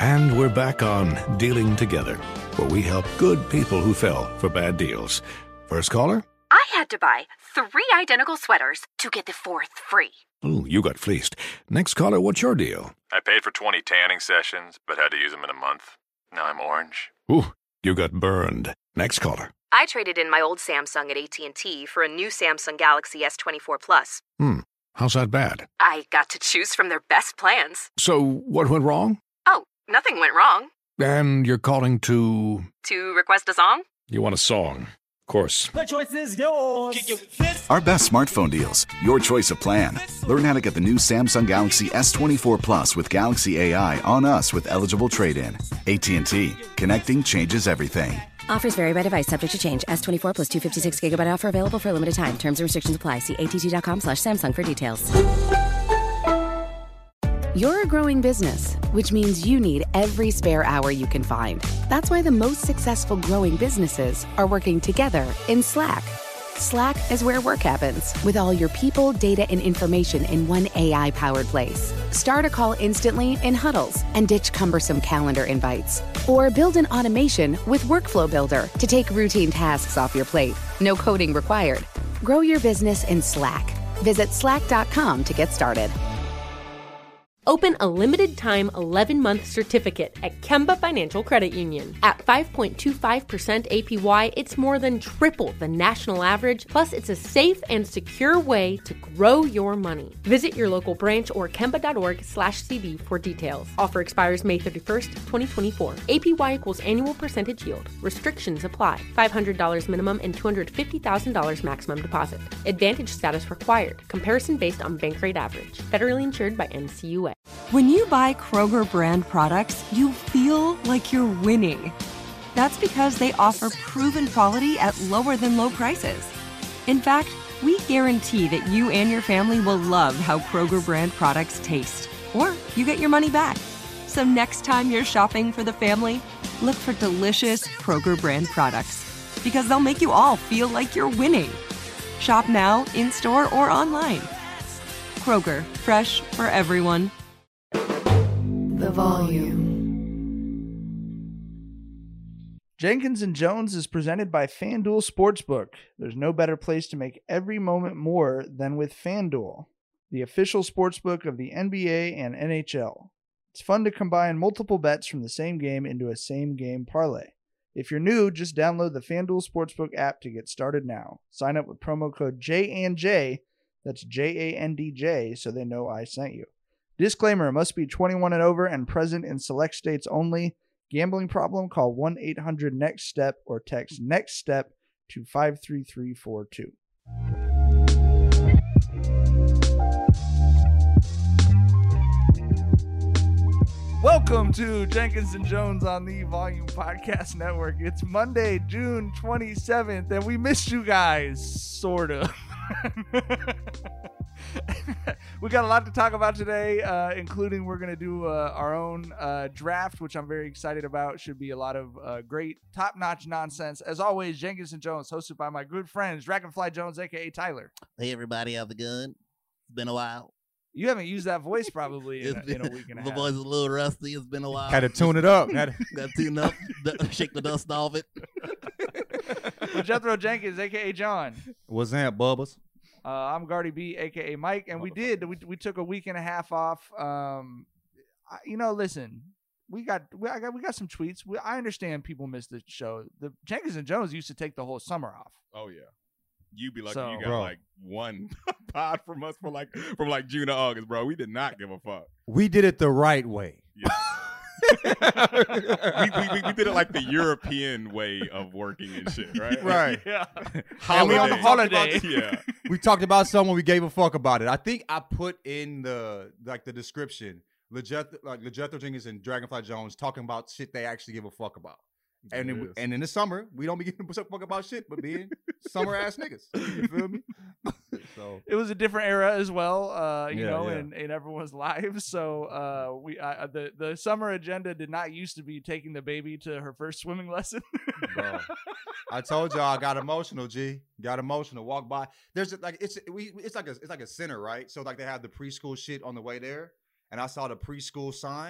And we're back on Dealing Together, where we help good people who fell for bad deals. First caller? I had to buy 3 identical sweaters to get the 4th free. Ooh, you got fleeced. Next caller, what's your deal? I paid for 20 tanning sessions, but had to use them in a month. Now I'm orange. Ooh, you got burned. Next caller. I traded in my old Samsung at AT&T for a new Samsung Galaxy S24 Plus. How's that bad? I got to choose from their best plans. So, what went wrong? Oh, nothing went wrong. And you're calling to... To request a song? You want a song. Of course. The choice is yours. Our best smartphone deals. Your choice of plan. Learn how to get the new Samsung Galaxy S24 Plus with Galaxy AI on us with eligible trade-in. AT&T. Connecting changes everything. Offers vary by device, subject to change. S24 plus 256 gigabyte offer available for a limited time. Terms and restrictions apply. See att.com/Samsung for details. You're a growing business, which means you need every spare hour you can find. That's why the most successful growing businesses are working together in Slack. Slack is where work happens, with all your people, data, and information in one AI-powered place. Start a call instantly in huddles and ditch cumbersome calendar invites. Or build an automation with Workflow Builder to take routine tasks off your plate. No coding required. Grow your business in Slack. Visit slack.com to get started. Open a limited-time 11-month certificate at Kemba Financial Credit Union. At 5.25% APY, it's more than triple the national average, plus it's a safe and secure way to grow your money. Visit your local branch or kemba.org/cb for details. Offer expires May 31st, 2024. APY equals annual percentage yield. Restrictions apply. $500 minimum and $250,000 maximum deposit. Advantage status required. Comparison based on bank rate average. Federally insured by NCUA. When you buy Kroger brand products, you feel like you're winning. That's because they offer proven quality at lower than low prices. In fact, we guarantee that you and your family will love how Kroger brand products taste, or you get your money back. So next time you're shopping for the family, look for delicious Kroger brand products, because they'll make you all feel like you're winning. Shop now, in-store, or online. Kroger, fresh for everyone. The volume. Jenkins and Jones is presented by FanDuel Sportsbook. There's no better place to make every moment more than with FanDuel, the official sportsbook of the NBA and NHL. It's fun to combine multiple bets from the same game into a same-game parlay. If you're new, just download the FanDuel Sportsbook app to get started now. Sign up with promo code JANJ, that's JANDJ, so they know I sent you. Disclaimer, must be 21 and over and present in select states only. Gambling problem? Call 1-800-NEXT-STEP or text NEXT STEP to 53342. Welcome to Jenkins and Jones on the Volume Podcast Network. It's Monday, June 27th, and we missed you guys, sort of. We got a lot to talk about today, including we're going to do our own draft, which I'm very excited about. Should be a lot of great, top-notch nonsense. As always, Jenkins and Jones, hosted by my good friends, Dragonfly Jones, a.k.a. Tyler. Hey, everybody. How's it going? It's been a while. You haven't used that voice probably in a week and a half. The voice is a little rusty. It's been a while. Had to tune it up. Got to tune up, shake the dust off it. Jethro Jenkins, a.k.a. John. What's that, Bubba's? I'm Gardy B, a.k.a. Mike, and we took a week and a half off. Listen, we got some tweets. I understand people miss the show. The Jenkins and Jones used to take the whole summer off. Oh yeah, you be lucky you got like one pod from us from June to August, bro. We did not give a fuck. We did it the right way. Yeah. we did it like the European way of working and shit, right? Right. Yeah. And we on the holiday. Yeah. We talked about someone, we gave a fuck about it. I think I put in the description, LeJethro Jenkins and Dragonfly Jones talking about shit they actually give a fuck about. And in the summer, we don't be giving a fuck about shit, but being summer ass niggas. You feel me? So it was a different era as well, in everyone's lives. So the summer agenda did not used to be taking the baby to her first swimming lesson. Bro, I told y'all I got emotional. G got emotional. Walk by. There's it's like a center, right? So like they have the preschool shit on the way there, and I saw the preschool sign.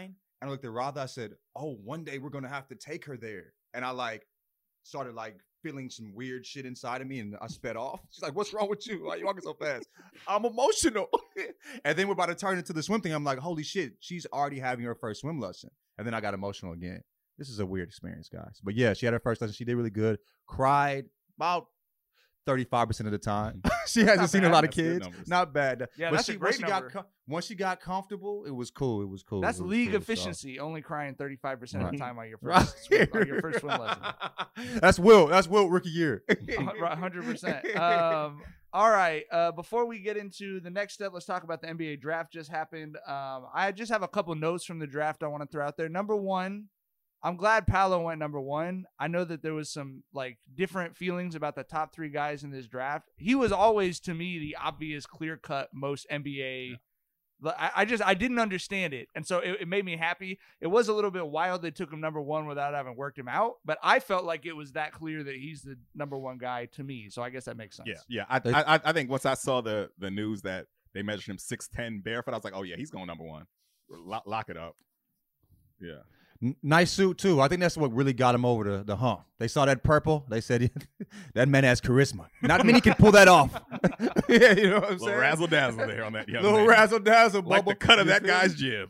And I looked at Radha. I said, "Oh, one day we're gonna have to take her there." And I like started like feeling some weird shit inside of me, and I sped off. She's like, "What's wrong with you? Why are you walking so fast?" I'm emotional. And then we're about to turn into the swim thing. I'm like, "Holy shit, she's already having her first swim lesson." And then I got emotional again. This is a weird experience, guys. But yeah, she had her first lesson. She did really good. Cried about 35% of the time. She hasn't seen a lot of kids. Not bad. Yeah, but that's a great number. Once she got comfortable, it was cool. It was cool. That's league cool, efficiency. Only crying 35% of the time on your Right. first swim lesson. That's Will. That's Will rookie year. 100%. All right. Before we get into the next step, let's talk about the NBA draft just happened. I just have a couple notes from the draft I want to throw out there. Number one, I'm glad Paolo went number one. I know that there was some like different feelings about the top three guys in this draft. He was always, to me, the obvious clear-cut most NBA. Yeah. I didn't understand it, and so it made me happy. It was a little bit wild they took him number one without having worked him out, but I felt like it was that clear that he's the number one guy to me. So I guess that makes sense. Yeah. I think once I saw the news that they measured him 6'10" barefoot, I was like, oh yeah, he's going number one. Lock it up. Yeah. Nice suit too. I think that's what really got him over the hump. They saw that purple. They said that man has charisma. Not many can pull that off. Yeah, you know what I'm saying? Razzle dazzle there on that young little man. Razzle dazzle, like the cut of that guy's jib.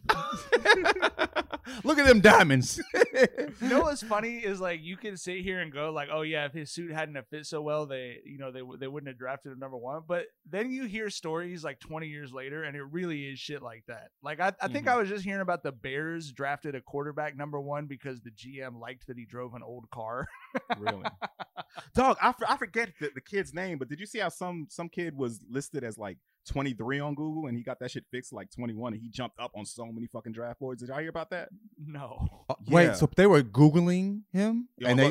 Look at them diamonds. You know what's funny is like you can sit here and go like, oh yeah, if his suit hadn't have fit so well, they wouldn't have drafted him number one. But then you hear stories like 20 years later, and it really is shit like that. Like I think I was just hearing about the Bears drafted a quarterback number one because the GM liked that he drove an old car. Really? Dog, I forget the kid's name, but did you see how some kid was listed as like 23 on Google and he got that shit fixed like 21 and he jumped up on so many fucking draft boards? Did y'all hear about that? No. Wait, so they were Googling him? Yo, and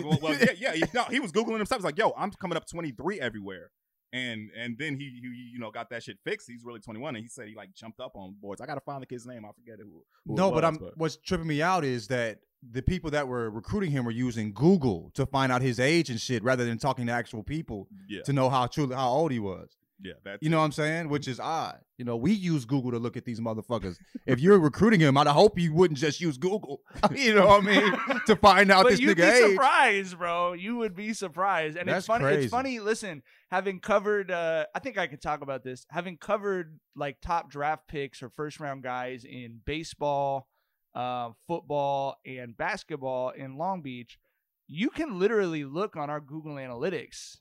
he was Googling himself. He's like, yo, I'm coming up 23 everywhere. And then he got that shit fixed. He's really 21, and he said he like jumped up on boards. I gotta find the kid's name. I forget who no, it was, but what's tripping me out is that the people that were recruiting him were using Google to find out his age and shit rather than talking to actual people to know how old he was. Yeah, you know what I'm saying? Which is odd. You know, we use Google to look at these motherfuckers. If you're recruiting him, I'd hope you wouldn't just use Google. You know what I mean? To find out this nigga age. But you'd be surprised, bro. You would be surprised. And that's it's funny. crazy. It's funny. Listen, having covered, I think I could talk about this. Having covered like top draft picks or first round guys in baseball, football, and basketball in Long Beach, you can literally look on our Google Analytics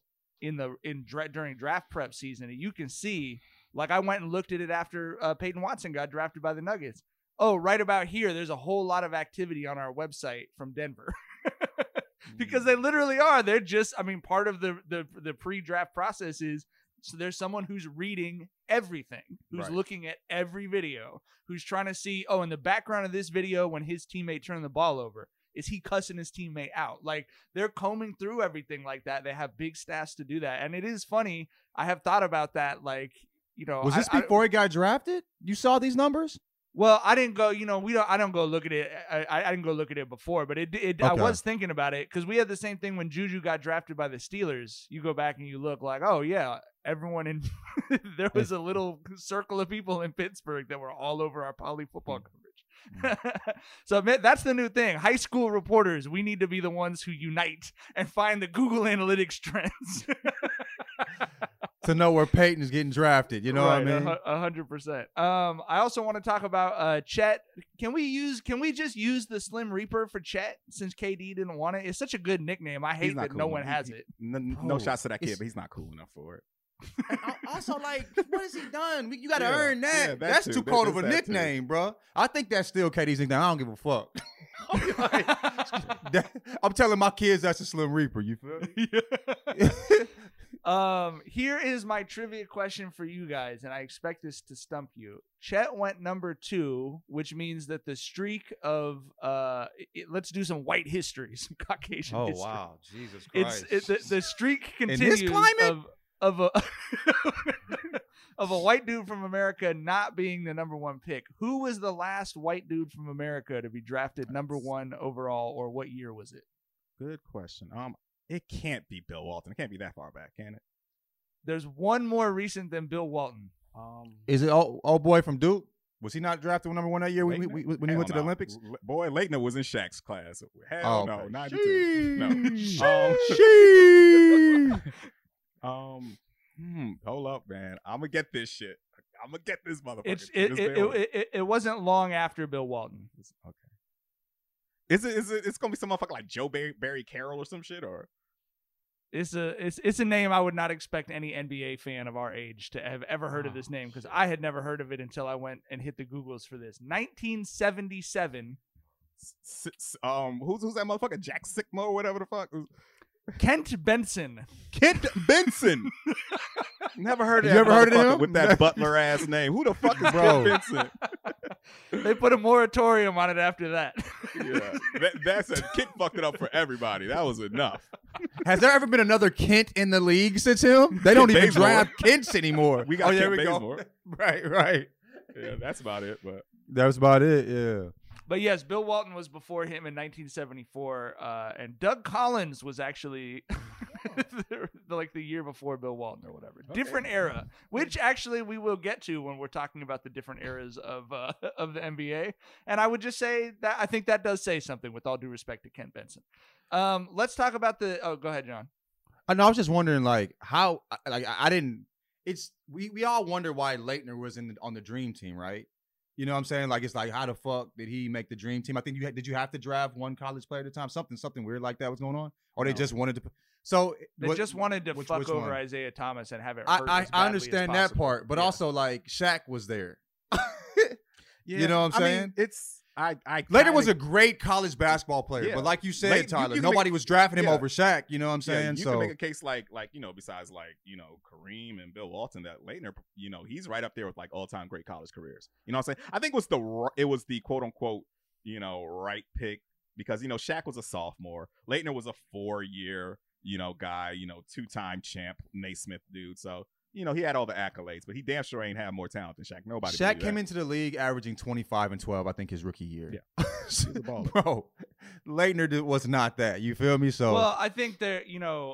during draft prep season, and you can see, like I went and looked at it after Peyton Watson got drafted by the Nuggets. Oh, right about here, there's a whole lot of activity on our website from Denver. Because they literally are. They're just, part of the pre-draft process is, so there's someone who's reading everything, who's looking at every video, who's trying to see, in the background of this video when his teammate turned the ball over, is he cussing his teammate out? Like, they're combing through everything like that. They have big stats to do that. And it is funny. I have thought about that. Like, was this before he got drafted? You saw these numbers? Well, I didn't go, I don't go look at it. I didn't go look at it before, but okay. I was thinking about it because we had the same thing when Juju got drafted by the Steelers. You go back and you look like, oh yeah, everyone in there was a little circle of people in Pittsburgh that were all over our poly football coverage. So that's the new thing. High school reporters, we need to be the ones who unite and find the Google Analytics trends. To know where Peyton is getting drafted, you know what I mean? 100%. I also want to talk about Chet. Can we just use the Slim Reaper for Chet since KD didn't want it? It's such a good nickname. I hate that cool. No one has it. No shots to that kid, but he's not cool enough for it. Also, like, what has he done? You got to earn that. Yeah, that's too cold of a nickname, bro. I think that's still KD's nickname. I don't give a fuck. I'm telling my kids that's a Slim Reaper. You feel me? Here is my trivia question for you guys, and I expect this to stump you. Chet went number 2, which means that the streak of let's do some white history, some Caucasian history. Oh wow, Jesus Christ! The streak continues in this climate of a of a white dude from America not being the number 1 pick. Who was the last white dude from America to be drafted number 1 overall, or what year was it? Good question. It can't be Bill Walton. It can't be that far back, can it? There's one more recent than Bill Walton. Is it old boy from Duke? Was he not drafted number 1 that year when he went to the Olympics? Boy, Leitner was in Shaq's class. Hell no, 92. No. Hold up, man. I'm gonna get this shit. I'm gonna get this motherfucker. It wasn't long after Bill Walton. Okay. Is it? It's gonna be some motherfucker like Joe Barry Carroll or some shit, or it's a name I would not expect any NBA fan of our age to have ever heard of this name, because I had never heard of it until I went and hit the Googles for this. 1977. Who's that motherfucker? Jack Sikma or whatever the fuck. Kent Benson. Kent Benson. Never heard of You ever heard of him? With that butler ass name. Who the fuck is Kent Benson? They put a moratorium on it after that. Yeah. That's a Kent fucked it up for everybody. That was enough. Has there ever been another Kent in the league since him? They don't even draft Kents anymore. We got Kent we Bazemore. go. Right. Yeah, that's about it. But that was about it, yeah. But yes, Bill Walton was before him in 1974, and Doug Collins was actually like the year before Bill Walton or whatever. Okay. Different era, which actually we will get to when we're talking about the different eras of the NBA. And I would just say that I think that does say something, with all due respect to Kent Benson. Let's talk about the. Oh, go ahead, John. I was just wondering, like, how, like, I didn't. It's we all wonder why Leitner was on the Dream Team, right? You know what I'm saying? Like, it's like, how the fuck did he make the Dream Team? I think did you have to draft one college player at a time? Something weird like that was going on, or they just wanted to? So they just wanted to fuck over one? Isaiah Thomas and have it hurt I understand that part, but also like Shaq was there. You know what I'm saying? Mean, it's Leitner was a great college basketball player, but like you said, Tyler, nobody was drafting him over Shaq. You know what I'm saying? You can make a case like besides like Kareem and Bill Walton, that Leitner, he's right up there with like all time great college careers. You know what I'm saying? I think it was the quote unquote right pick, because Shaq was a sophomore, Leitner was a 4-year guy, 2-time champ, Naismith dude. So he had all the accolades, but he damn sure ain't have more talent than Shaq. Nobody. Shaq came into the league averaging 25 and 12, I think, his rookie year. Yeah, he's a baller. Bro, Leitner was not that. You feel me? So well, I think that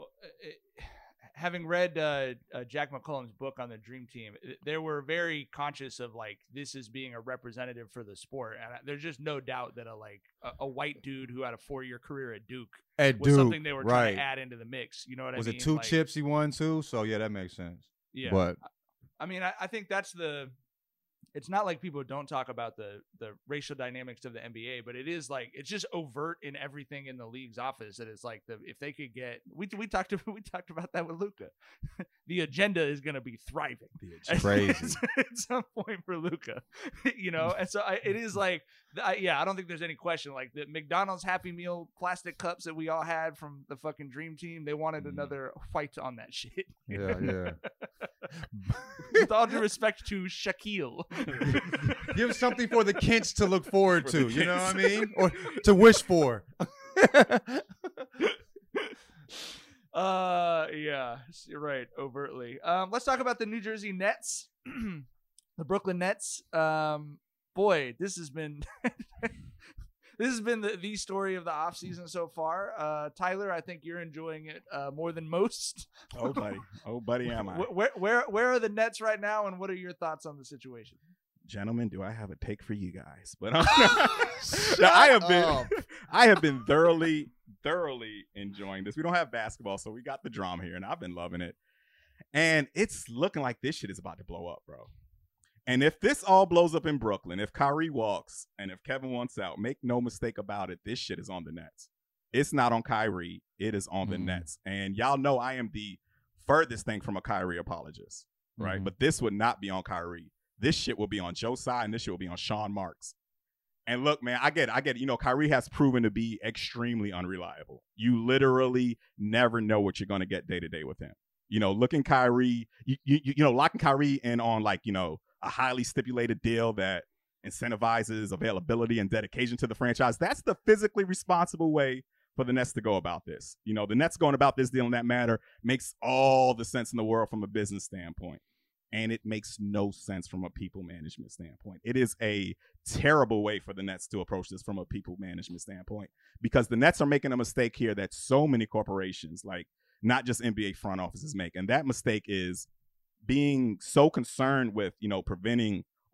having read Jack McCullough's book on the Dream Team, they were very conscious of like this as being a representative for the sport, and there's just no doubt that a white dude who had a 4-year career at Duke was something they were trying to add into the mix. You know what I mean? Was it 2 chips he won too? So yeah, that makes sense. Yeah, but I mean, I think that's it's not like people don't talk about the racial dynamics of the NBA, but it is like, it's just overt in everything in the league's office. That it's like if they could get, we talked about that with Luka. The agenda is going to be thriving. It's crazy at some point for Luka, And so it is like, I don't think there's any question. Like the McDonald's Happy Meal plastic cups that we all had from the fucking Dream Team, they wanted another fight on that shit. Yeah. With all due respect to Shaquille. Give something for the Kents to look forward to, you know what I mean? Or to wish for. Yeah, you're right, overtly. Let's talk about the New Jersey Nets. The Brooklyn Nets. Boy, this has been the story of the offseason so far. Tyler, I think you're enjoying it more than most. Oh buddy, am I? Where are the Nets right now, and what are your thoughts on the situation? Gentlemen, do I have a take for you guys? But I have been thoroughly enjoying this. We don't have basketball, so we got the drama here, and I've been loving it. And it's looking like this shit is about to blow up, bro. And if this all blows up in Brooklyn, if Kyrie walks and if Kevin wants out, make no mistake about it, this shit is on the Nets. It's not on Kyrie. It is on the Nets. And y'all know I am the furthest thing from a Kyrie apologist, right? But this would not be on Kyrie. This shit will be on Joe Tsai, and this shit will be on Sean Marks. And look, man, I get it. Kyrie has proven to be extremely unreliable. You literally never know what you're going to get day to day with him. Looking Kyrie, locking Kyrie in on a highly stipulated deal that incentivizes availability and dedication to the franchise. That's the physically responsible way for the Nets to go about this. The Nets going about this deal in that matter makes all the sense in the world from a business standpoint. And it makes no sense from a people management standpoint. It is a terrible way for the Nets to approach this from a people management standpoint, because the Nets are making a mistake here that so many corporations, like not just NBA front offices, make. And that mistake is being so concerned with, preventing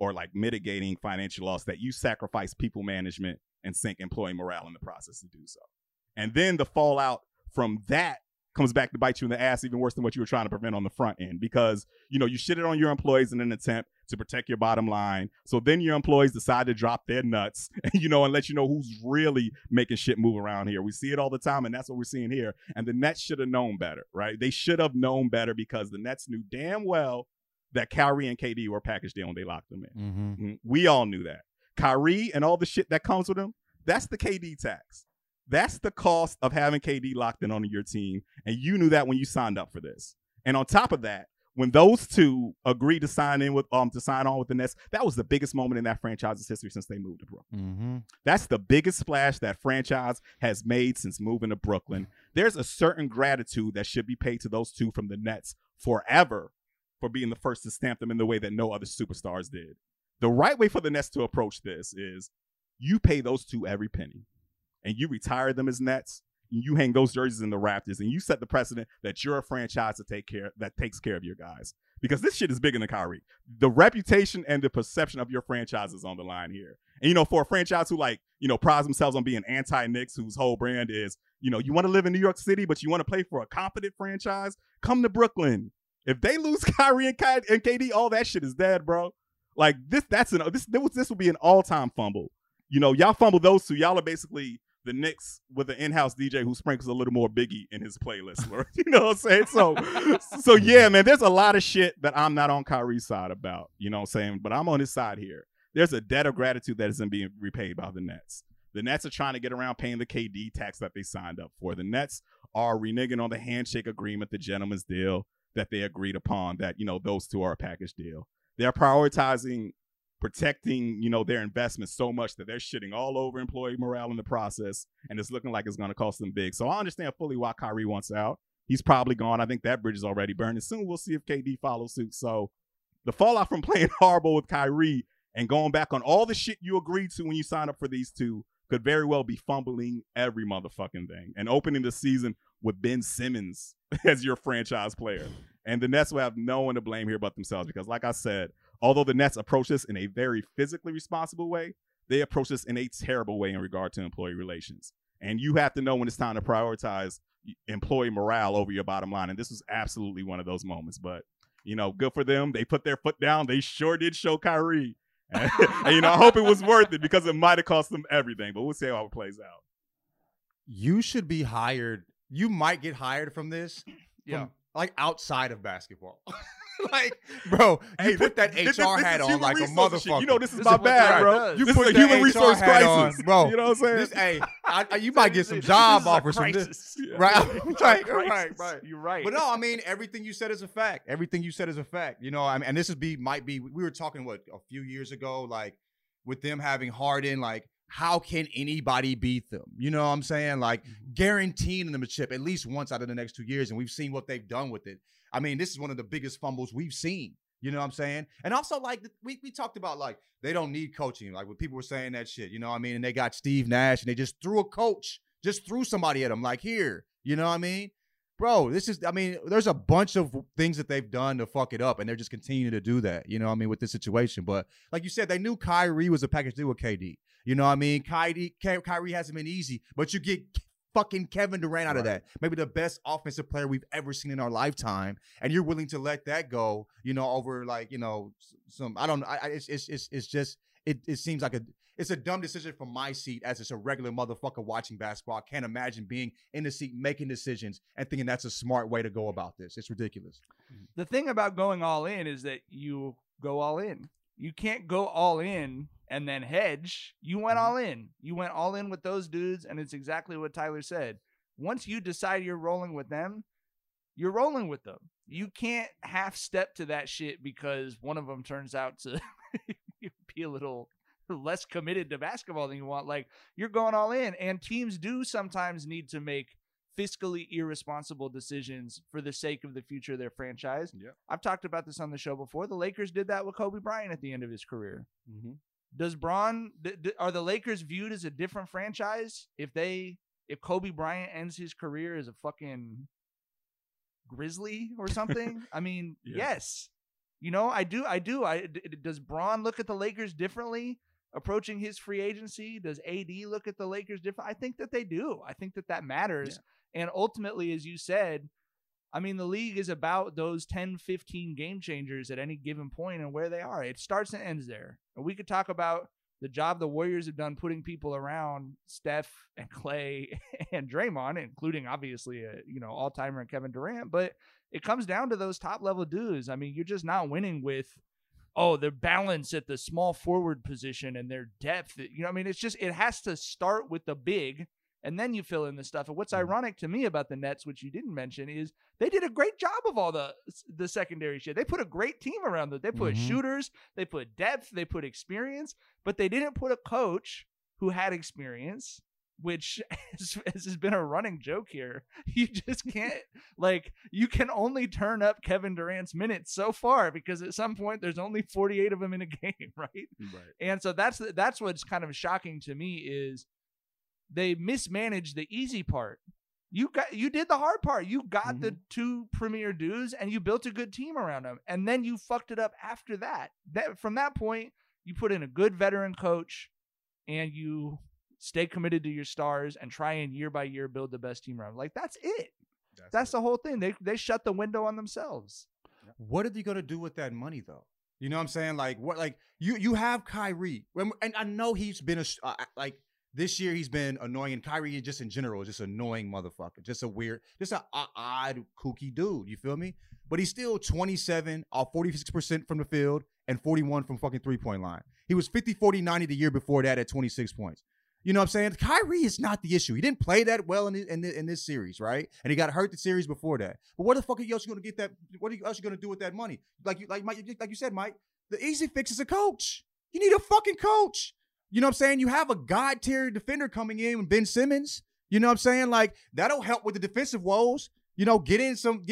or like mitigating financial loss, that you sacrifice people management and sink employee morale in the process to do so. And then the fallout from that comes back to bite you in the ass even worse than what you were trying to prevent on the front end, because, you know, you shitted on your employees in an attempt to protect your bottom line. So then your employees decide to drop their nuts, you know, and let you know who's really making shit move around here. We see it all the time, and that's what we're seeing here. And the Nets should have known better, right? They should have known better, because the Nets knew damn well that Kyrie and KD were a package deal when they locked them in. Mm-hmm. We all knew that. Kyrie and all the shit that comes with him, that's the KD tax. That's the cost of having KD locked in on your team. And you knew that when you signed up for this. And on top of that, when those two agreed to sign on with the Nets, that was the biggest moment in that franchise's history since they moved to Brooklyn. Mm-hmm. That's the biggest splash that franchise has made since moving to Brooklyn. There's a certain gratitude that should be paid to those two from the Nets forever for being the first to stamp them in the way that no other superstars did. The right way for the Nets to approach this is you pay those two every penny, and you retire them as Nets. You hang those jerseys in the rafters, and you set the precedent that you're a franchise that takes care of your guys. Because this shit is bigger than Kyrie. The reputation and the perception of your franchise is on the line here. And, you know, for a franchise who, like, you know, prides themselves on being anti-Knicks, whose whole brand is, you know, you want to live in New York City, but you want to play for a competent franchise, come to Brooklyn. If they lose Kyrie and KD, all that shit is dead, bro. Like, this would be an all-time fumble. You know, y'all fumble those two. Y'all are basically the Knicks with an in-house DJ who sprinkles a little more Biggie in his playlist. You know what I'm saying? So yeah, man, there's a lot of shit that I'm not on Kyrie's side about, you know what I'm saying? But I'm on his side here. There's a debt of gratitude that isn't being repaid by the Nets. The Nets are trying to get around paying the KD tax that they signed up for. The Nets are reneging on the handshake agreement, the gentleman's deal that they agreed upon, that, you know, those two are a package deal. They're prioritizing protecting, you know, their investments so much that they're shitting all over employee morale in the process, and it's looking like it's going to cost them big. So I understand fully why Kyrie wants out. He's probably gone. I think that bridge is already burned, and soon we'll see if KD follows suit. So the fallout from playing horrible with Kyrie and going back on all the shit you agreed to when you signed up for these two could very well be fumbling every motherfucking thing and opening the season with Ben Simmons as your franchise player. And the Nets will have no one to blame here but themselves, because like I said, although the Nets approach this in a very physically responsible way, they approach this in a terrible way in regard to employee relations. And you have to know when it's time to prioritize employee morale over your bottom line. And this was absolutely one of those moments. But, you know, good for them. They put their foot down. They sure did show Kyrie. And you know, I hope it was worth it, because it might have cost them everything. But we'll see how it plays out. You should be hired. You might get hired from this. Yeah. Like outside of basketball. Like, bro, you put that HR hat on like a motherfucker. Shit. You know, this is my bad, bro. You put a human resource crisis, bro. You know what I'm saying? You might get some job offers from this. Right. Right. You're right. But no, I mean, everything you said is a fact. Everything you said is a fact. You know, I mean, and this might be, we were talking, a few years ago, like, with them having Harden, like, how can anybody beat them? You know what I'm saying? Like, guaranteeing them a chip at least once out of the next 2 years, and we've seen what they've done with it. I mean, this is one of the biggest fumbles we've seen. You know what I'm saying? And also, like, we talked about, like, they don't need coaching. Like, when people were saying that shit, you know what I mean? And they got Steve Nash, and they just threw a coach, just threw somebody at him, like, here. You know what I mean? Bro, there's a bunch of things that they've done to fuck it up, and they're just continuing to do that, you know what I mean, with this situation. But like you said, they knew Kyrie was a package deal with KD. You know what I mean? Kyrie hasn't been easy, but you get fucking Kevin Durant out of that. Maybe the best offensive player we've ever seen in our lifetime, and you're willing to let that go, you know, over, like, you know, some, I don't know. It's just, it seems like it's a dumb decision from my seat as just a regular motherfucker watching basketball. I can't imagine being in the seat making decisions and thinking that's a smart way to go about this. It's ridiculous. The thing about going all in is that you go all in. You can't go all in and then hedge. You went all in. You went all in with those dudes, and it's exactly what Tyler said. Once you decide you're rolling with them, you're rolling with them. You can't half step to that shit because one of them turns out to be a little less committed to basketball than you want. Like, you're going all in, and teams do sometimes need to make fiscally irresponsible decisions for the sake of the future of their franchise. Yep. I've talked about this on the show before. The Lakers did that with Kobe Bryant at the end of his career. Mm-hmm. Does are the Lakers viewed as a different franchise if Kobe Bryant ends his career as a fucking Grizzly or something? I mean, yes. You know, I do. Does Braun look at the Lakers differently approaching his free agency? Does AD look at the Lakers different? I think that they do. I think that matters. Yeah. And ultimately, as you said, I mean, the league is about those 10, 15 game changers at any given point and where they are. It starts and ends there. And we could talk about the job the Warriors have done putting people around Steph and Clay and Draymond, including obviously all-timer and Kevin Durant, but it comes down to those top-level dudes. I mean, you're just not winning with, their balance at the small forward position and their depth. You know, I mean, it has to start with the big, and then you fill in the stuff. And what's ironic to me about the Nets, which you didn't mention, is they did a great job of all the secondary shit. They put a great team around them. They put shooters, they put depth, they put experience, but they didn't put a coach who had experience, which has been a running joke here. You just can't, you can only turn up Kevin Durant's minutes so far because at some point there's only 48 of them in a game, right? And so that's what's kind of shocking to me is they mismanaged the easy part. You did the hard part. You got the two premier dudes and you built a good team around them. And then you fucked it up after that. From that point, you put in a good veteran coach and you stay committed to your stars and try and year by year build the best team around. That's it. That's the whole thing. They shut the window on themselves. What are they going to do with that money though? You know what I'm saying? You have Kyrie, and I know he's been this year he's been annoying, and Kyrie just in general is just an annoying motherfucker. Just an odd, kooky dude. You feel me? But he's still 27 off 46% from the field and 41 from fucking 3-point line. He was 50, 40, 90 the year before that at 26 points. You know what I'm saying? Kyrie is not the issue. He didn't play that well in this series, right? And he got hurt the series before that. But where the fuck are you else going to get that? What are you else going to do with that money? Like you said, Mike, the easy fix is a coach. You need a fucking coach. You know what I'm saying? You have a God-tier defender coming in with Ben Simmons. You know what I'm saying? That'll help with the defensive woes. You know, get some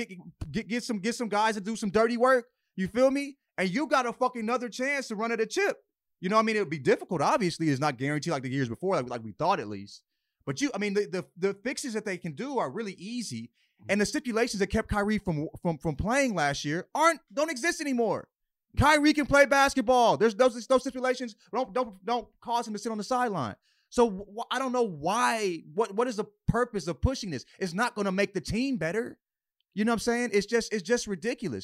guys to do some dirty work. You feel me? And you got a fucking another chance to run at a chip. You know what I mean? It would be difficult, obviously. It's not guaranteed like the years before, like we thought at least. But the fixes that they can do are really easy. And the stipulations that kept Kyrie from playing last year don't exist anymore. Kyrie can play basketball. There's those stipulations don't cause him to sit on the sideline. So I don't know why. What is the purpose of pushing this? It's not going to make the team better. You know what I'm saying? It's just ridiculous.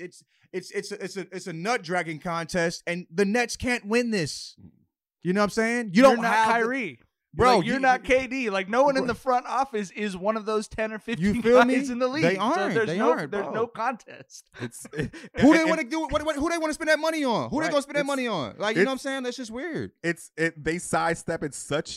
It's a nut dragging contest, and the Nets can't win this. You know what I'm saying? You're not Kyrie. Bro, you're not KD. No one in the front office is one of those 10 or 15 guys in the league. They aren't. So there's no contest. Who they want to do? Who they want to spend that money on? Who they going to spend that money on? You know what I'm saying? That's just weird. They sidestepped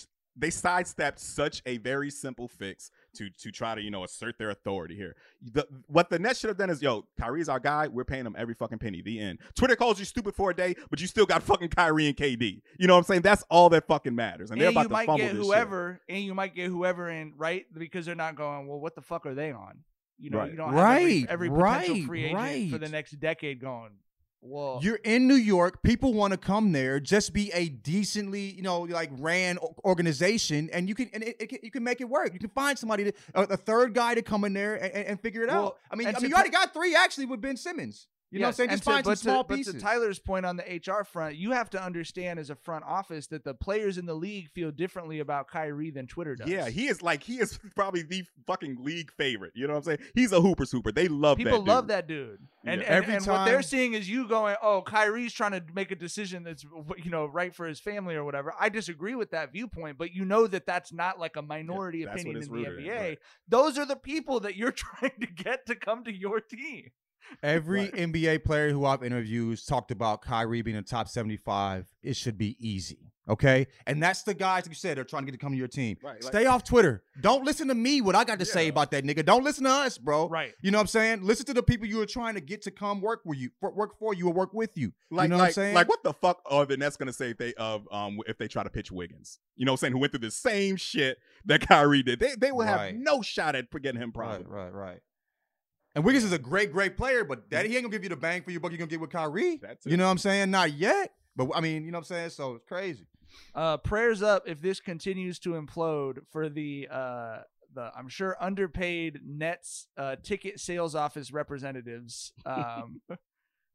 such a very simple fix to try to assert their authority here. What the Nets should have done is, Kyrie's our guy. We're paying him every fucking penny. The end. Twitter calls you stupid for a day, but you still got fucking Kyrie and KD. You know what I'm saying? That's all that fucking matters. And they're about to fumble this shit. And you might get whoever in, right? Because they're not going, well, what the fuck are they on? You don't have every potential free agent for the next decade going, well, you're in New York. People want to come there. Just be a decently, ran organization, and you can make it work. You can find somebody, a third guy to come in there and figure it out. I mean, you already got 3 actually with Ben Simmons. You know what I'm saying? Just find some small pieces. But to Tyler's point on the HR front, you have to understand as a front office that the players in the league feel differently about Kyrie than Twitter does. Yeah, he is probably the fucking league favorite. You know what I'm saying? He's a hooper. They love People love that dude. And what they're seeing is you going, oh, Kyrie's trying to make a decision that's right for his family or whatever. I disagree with that viewpoint, but that's not a minority opinion in the NBA. Right. Those are the people that you're trying to get to come to your team. Every NBA player who I've interviewed talked about Kyrie being in the top 75. It should be easy, okay? And that's the guys, like you said, they're trying to come to your team. Right, Stay off Twitter. Don't listen to me, what I got to say about that nigga. Don't listen to us, bro. Right. You know what I'm saying? Listen to the people you are trying to get to come work for you or work with you. You know what I'm saying? What the fuck are the Nets going to say if they try to pitch Wiggins? You know what I'm saying? Who went through the same shit that Kyrie did. They will have no shot at getting him probably. Right. And Wiggins is a great player, but he ain't gonna give you the bang for your buck you're gonna get with Kyrie. You know what I'm saying? Not yet. But I mean, you know what I'm saying? So it's crazy. Prayers up if this continues to implode for the I'm sure underpaid Nets ticket sales office representatives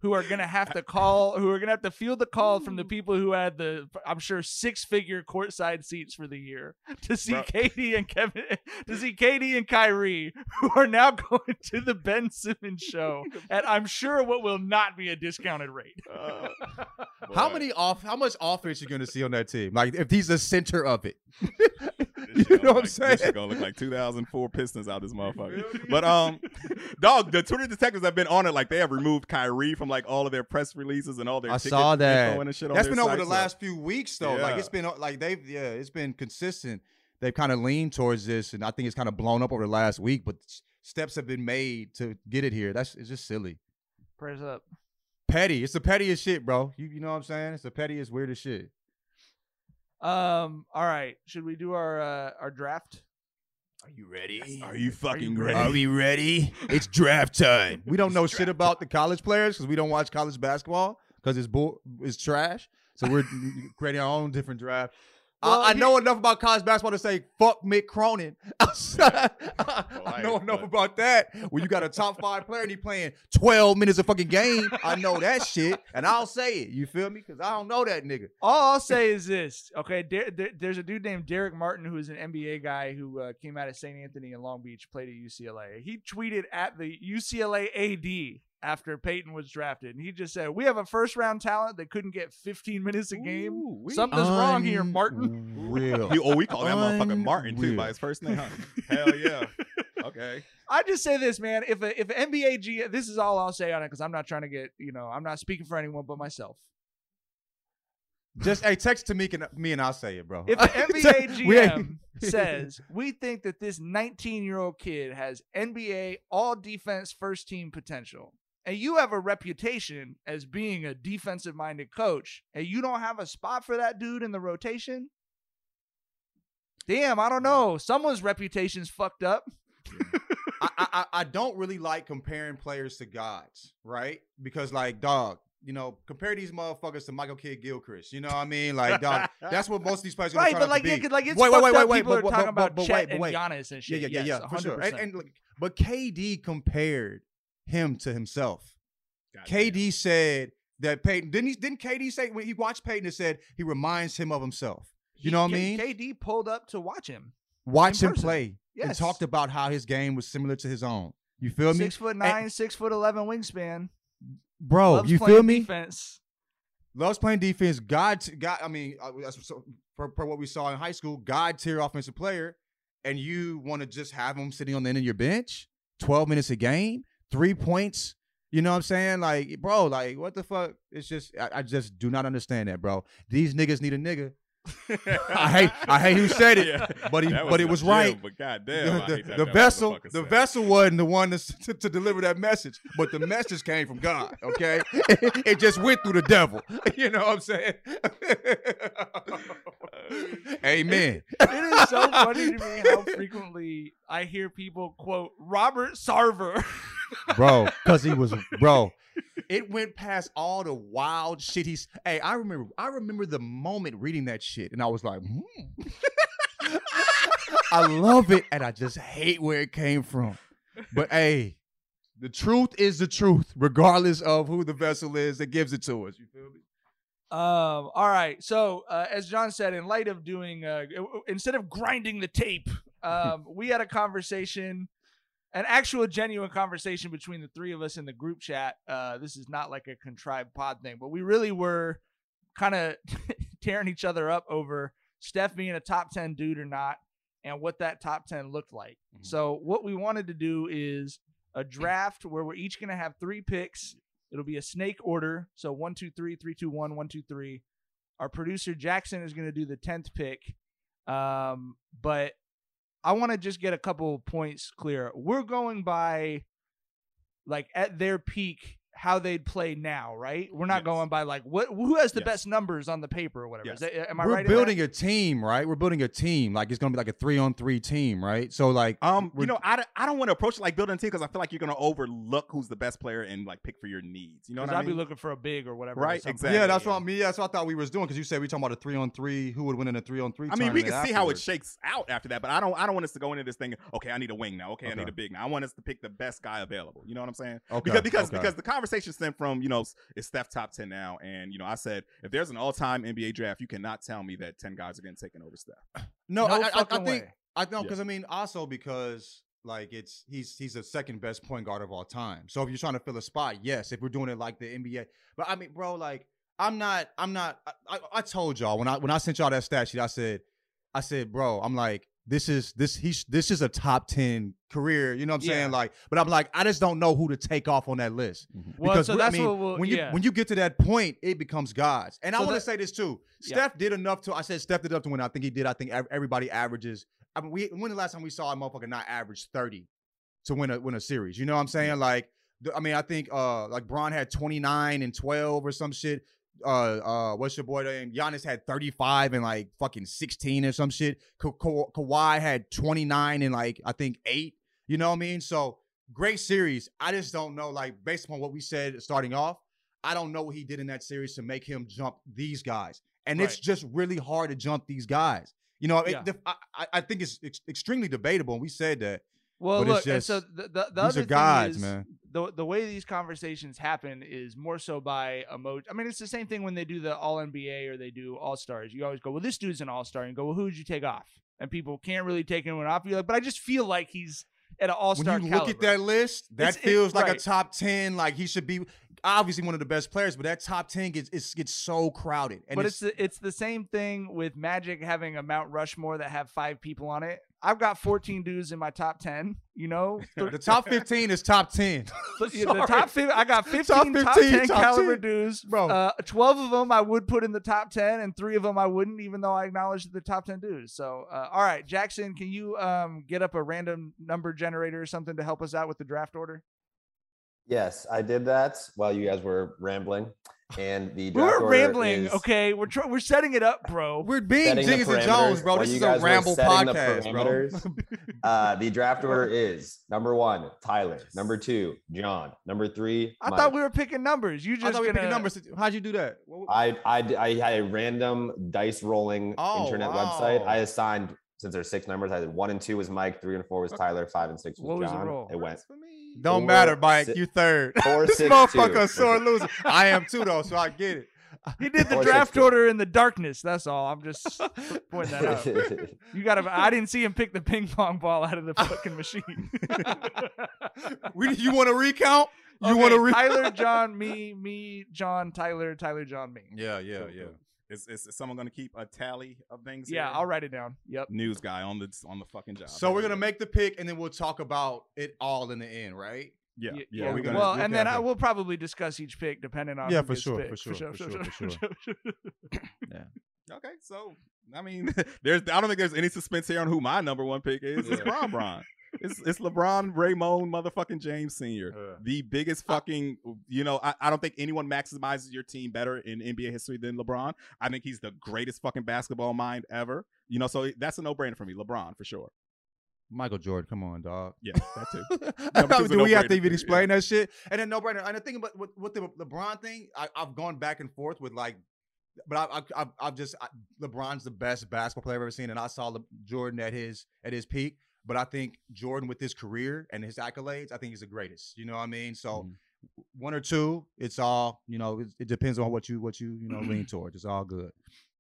who are gonna have to field the call from the people who had the, I'm sure, 6-figure courtside seats for the year to see KD and Kyrie, who are now going to the Ben Simmons show, and I'm sure what will not be a discounted rate. How much offense you gonna see on that team? Like if he's the center of it. You know what I'm saying? This is gonna look like 2004 Pistons out this motherfucker. But dog, the Twitter detectives have been on it. Like they have removed Kyrie from like all of their press releases and all their. I saw that. And shit That's on been their over the sites, last few weeks though. Yeah. Like it's been like it's been consistent. They've kind of leaned towards this, and I think it's kind of blown up over the last week. But steps have been made to get it here. It's just silly. Press up. Petty. It's the pettiest shit, bro. You know what I'm saying? It's the pettiest, weirdest shit. All right. Should we do our draft? Are you ready? Are you fucking ready? Are we ready? It's draft time. We don't know shit about the college players because we don't watch college basketball because it's trash. So we're creating our own different draft. Well, I know enough about college basketball to say fuck Mick Cronin. I know enough about that. When you got a top 5 player and he playing 12 minutes a fucking game, I know that shit, and I'll say it. You feel me? Because I don't know that nigga. All I'll say is this, okay? There's a dude named Derek Martin who is an NBA guy who came out of St. Anthony in Long Beach, played at UCLA. He tweeted at the UCLA AD after Peyton was drafted, and he just said, "We have a first-round talent that couldn't get 15 minutes a game. Something's wrong here, Martin." Real. We call that motherfucker Martin too by his first name. Huh? Hell yeah. Okay. I just say this, man. If an NBA GM, this is all I'll say on it because I'm not trying to get, I'm not speaking for anyone but myself. Just text to me and I'll say it, bro. If an NBA GM says, we think that this 19-year-old kid has NBA all-defense first-team potential, and you have a reputation as being a defensive-minded coach, and you don't have a spot for that dude in the rotation, damn, I don't know. Someone's reputation's fucked up. I don't really like comparing players to gods, right? Because, like, dog, compare these motherfuckers to Michael Kidd-Gilchrist. You know what I mean? Like, dog, that's what most of these players are right, trying but to be. Like, it's wait. People are talking about Chet and Giannis and shit. Yeah, yes, for 100%. sure. But KD compared him to himself. KD said that Peyton didn't KD say when he watched Peyton and said he reminds him of himself. You know what I mean? KD pulled up to watch him. Watch him play. Yes. And talked about how his game was similar to his own. You feel me? 6'9", 6'11" wingspan. Bro, Loves you feel me? Defense. Loves playing defense. God. I mean, for what we saw in high school, God tier offensive player, and you want to just have him sitting on the end of your bench, 12 minutes a game, 3 points. You know what I'm saying? Like, bro, like, what the fuck? It's just, I just do not understand that, bro. These niggas need a nigga. I hate who said it, but it was right. But goddamn, the vessel wasn't the one to deliver that message, but the message came from God. Okay, it just went through the devil. You know what I'm saying? Amen. It is so funny to me how frequently I hear people quote Robert Sarver. Bro, because he was, bro. It went past all the wild shit I remember the moment reading that shit, and I was like, I love it, and I just hate where it came from. But hey, the truth is the truth, regardless of who the vessel is that gives it to us. You feel me? All right. So as John said, in light of doing, instead of grinding the tape, we had a conversation. An actual genuine conversation between the three of us in the group chat. This is not like a contrived pod thing, but we really were kind of tearing each other up over Steph being a top 10 dude or not and what that top 10 looked like. Mm-hmm. So what we wanted to do is a draft where we're each going to have 3 picks. It'll be a snake order. So 1, 2, 3, 3, 2, 1, 1, 2, 3. Our producer Jackson is going to do the 10th pick. But I want to just get a couple points clear. We're going by, like, at their peak, how they'd play now, right? We're not going by, like, who has the best numbers on the paper or whatever. Yes. Am I We're right? We're building a team, right? We're building a team. Like, it's going to be like a 3-on-3 team, right? So, like, I don't want to approach it like building a team because I feel like you're going to overlook who's the best player and, like, pick for your needs. You know what I mean? I'd be looking for a big or whatever. Right, exactly. Yeah, that's what I mean. That's what I thought we was doing because you said we talking about a 3-on-3. Who would win in a 3-on-3? I mean, we can see how it shakes out after that, but I don't want us to go into this thing. Okay, I need a wing now. Okay, I need a big now. I want us to pick the best guy available. You know what I'm saying? Okay. Because the conversation conversation stemmed from, is Steph top 10 now? And, I said, if there's an all-time NBA draft, you cannot tell me that 10 guys are getting taken over Steph. No, No I fucking think way. I know because also because like he's the second best point guard of all time. So if you're trying to fill a spot, yes. If we're doing it like the NBA, but I mean, bro, like I'm not. I told y'all when I sent y'all that stat sheet, I said, bro, I'm like. This is a top 10 career, you know what I'm saying? Like, but I'm like, I just don't know who to take off on that list. Well, because so that's what when you get to that point, it becomes gods. And So I want to say this too. Steph did enough to. I said Steph did enough to win. I think he did. I think everybody averages. I mean, when the last time we saw a motherfucker not average 30 to win a series? You know what I'm saying? Like, I mean, I think like Bron had 29 and 12 or some shit. What's your boy name? Giannis had 35 and like fucking 16 or some shit. Kawhi had 29 and like I think 8. You know what I mean? So great series. I just don't know, like based upon what we said starting off, I don't know what he did in that series to make him jump these guys. And it's just really hard to jump these guys. You know, I think it's extremely debatable, and we said that. Well, look, just, and so the these other are guys, thing is, man. The way these conversations happen is more so by emotion. I mean, it's the same thing when they do the All NBA or they do All Stars. You always go, well, this dude's an All Star, and go, well, who would you take off? And people can't really take anyone off. You're like, but I just feel like he's at an All Star. When you look at that list, that feels like a top 10. Like he should be obviously one of the best players, but that top 10 gets so crowded. And but it's the same thing with Magic having a Mount Rushmore that have 5 people on it. I've got 14 dudes in my top 10, you know. The top 15 is top 10. The top 15, I got 15 top 10 caliber dudes. Bro. 12 of them I would put in the top 10, and 3 of them I wouldn't, even though I acknowledge the top 10 dudes. So, all right, Jackson, can you get up a random number generator or something to help us out with the draft order? Yes, I did that while you guys were rambling. And the we draft were order rambling, is okay? We're setting it up, bro. We're being setting the Jenkins and Jones, bro. parameters. This While is you a guys were ramble setting the podcast, parameters, the draft order is number 1, Tyler. Number 2, John. Number 3, I Mike. thought we were picking numbers. You just I thought we were picking numbers. How'd you do that? I had a random dice rolling internet website. I assigned, since there's 6 numbers, I did 1 and 2 was Mike, 3 and 4 was Tyler, 5 and 6 was What was the John. roll? It went. Don't 4, matter, Mike. 6, You third. 4, This 6, motherfucker 2. a sore loser. I am too, though, so I get it. He did the 4, draft 6, 2. order in the darkness. That's all. I'm just pointing that out. You got to. I didn't see him pick the ping pong ball out of the fucking machine. You want to recount? You Okay, want to recount? Tyler, John, me, John, Tyler, John, me. Yeah. Is someone going to keep a tally of things? Yeah, here? I'll write it down. Yep. News guy on the fucking job. So we're gonna make the pick, and then we'll talk about it all in the end, right? Yeah. We're gonna- Well, we'll and then have I it. will probably discuss each pick depending on Yeah, who for gets sure, picked. for sure. Yeah. Okay, so I mean, I don't think there's any suspense here on who my number 1 pick is. It's Bron. It's LeBron Raymond motherfucking James Sr. The biggest fucking, I don't think anyone maximizes your team better in NBA history than LeBron. I think he's the greatest fucking basketball mind ever. So that's a no-brainer for me. LeBron, for sure. Michael Jordan, come on, dog. Yeah, that too. Do we have to even explain that shit? And then no brainer. And the thing about with the LeBron thing, I've gone back and forth with like, but I've just LeBron's the best basketball player I've ever seen, and I saw Jordan at his peak. But I think Jordan, with his career and his accolades, I think he's the greatest. You know what I mean? So 1 or 2, it's all, it depends on what you lean towards. It's all good.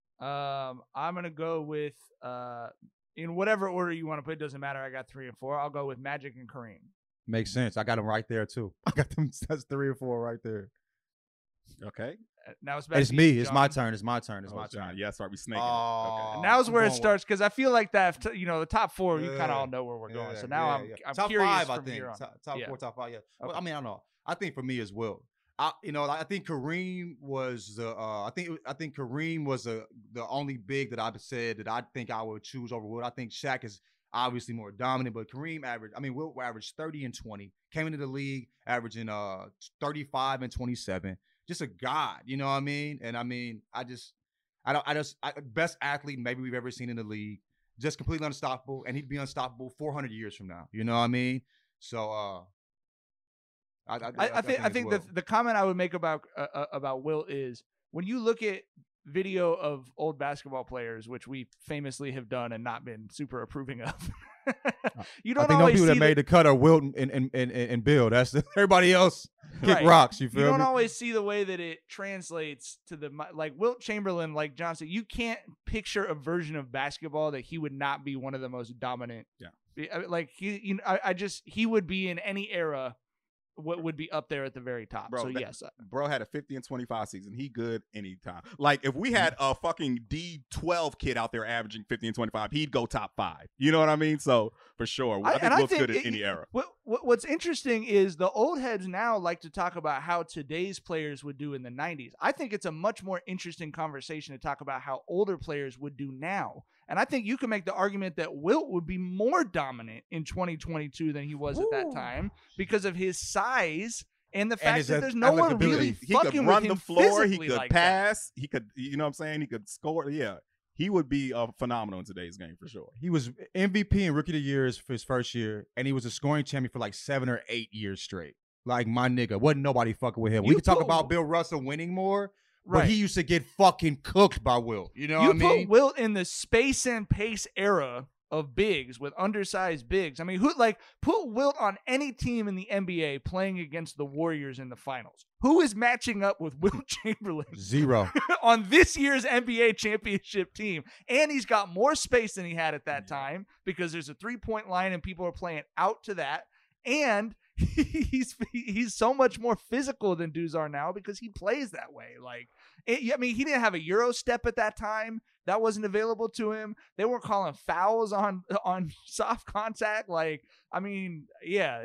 I'm gonna go with in whatever order you want to put. It doesn't matter. I got 3 and 4. I'll go with Magic and Kareem. Makes sense. I got them right there too. I got them. That's 3 or 4 right there. Okay. Now it's back It's to me. you, It's John. my turn. It's my turn. It's my John. turn. Yeah, sorry, we snaking. Oh, And now's where I'm it going starts, because I feel like that, the top 4, you kind of Yeah. all know where we're going. So Yeah, now yeah. I'm top curious 5, I from think. here on. Top Yeah. 4, top 5. Yeah. Okay. Well, I mean, I don't know. I think for me as well. I think Kareem was the. I think Kareem was the only big that I've said that I think I would choose over Wilt. I think Shaq is obviously more dominant, but Kareem Wilt averaged 30 and 20. Came into the league averaging 35 and 27. Just a god, you know what I mean? And I mean, best athlete maybe we've ever seen in the league. Just completely unstoppable, and he'd be unstoppable 400 years from now. You know what I mean? So, I think that the comment I would make about Wilt is, when you look at video of old basketball players, which we famously have done and not been super approving of, you don't I think always people see that made the cut are Wilt and Bill. That's everybody else. kick rocks. You feel You don't me? always see the way that it translates to the like Wilt Chamberlain, like John said. You can't picture a version of basketball that he would not be one of the most dominant. Yeah, like he would be in any era. What would be up there at the very top. Bro, so yes, bro had a 50 and 25 season. He good anytime. Like if we had a fucking D12 kid out there averaging 50 and 25, he'd go top 5. You know what I mean? So for sure, I think Wilt's good in any era. What's interesting is the old heads now like to talk about how today's players would do in the 90s. I think it's a much more interesting conversation to talk about how older players would do now. And I think you can make the argument that Wilt would be more dominant in 2022 than he was at that time because of his size and the fact that there's no one really fucking with him. He could run the floor. He could like pass. He could, you know what I'm saying? He could score. Yeah. He would be phenomenal in today's game for sure. He was MVP and Rookie of the Year for his first year, and he was a scoring champion for like 7 or 8 years straight. Like, my nigga, wasn't nobody fucking with him. We could talk about Bill Russell winning more, but he used to get fucking cooked by Wilt. You know what I mean? You put Wilt in the space and pace era of bigs with undersized bigs. I mean, put Wilt on any team in the NBA playing against the Warriors in the finals. Who is matching up with Wilt Chamberlain? Zero. On this year's NBA championship team. And he's got more space than he had at that time because there's a 3-point line and people are playing out to that. And he's so much more physical than dudes are now because he plays that way. Like, I mean, he didn't have a Euro step at that time. That wasn't available to him. They weren't calling fouls on soft contact. Like, I mean, yeah,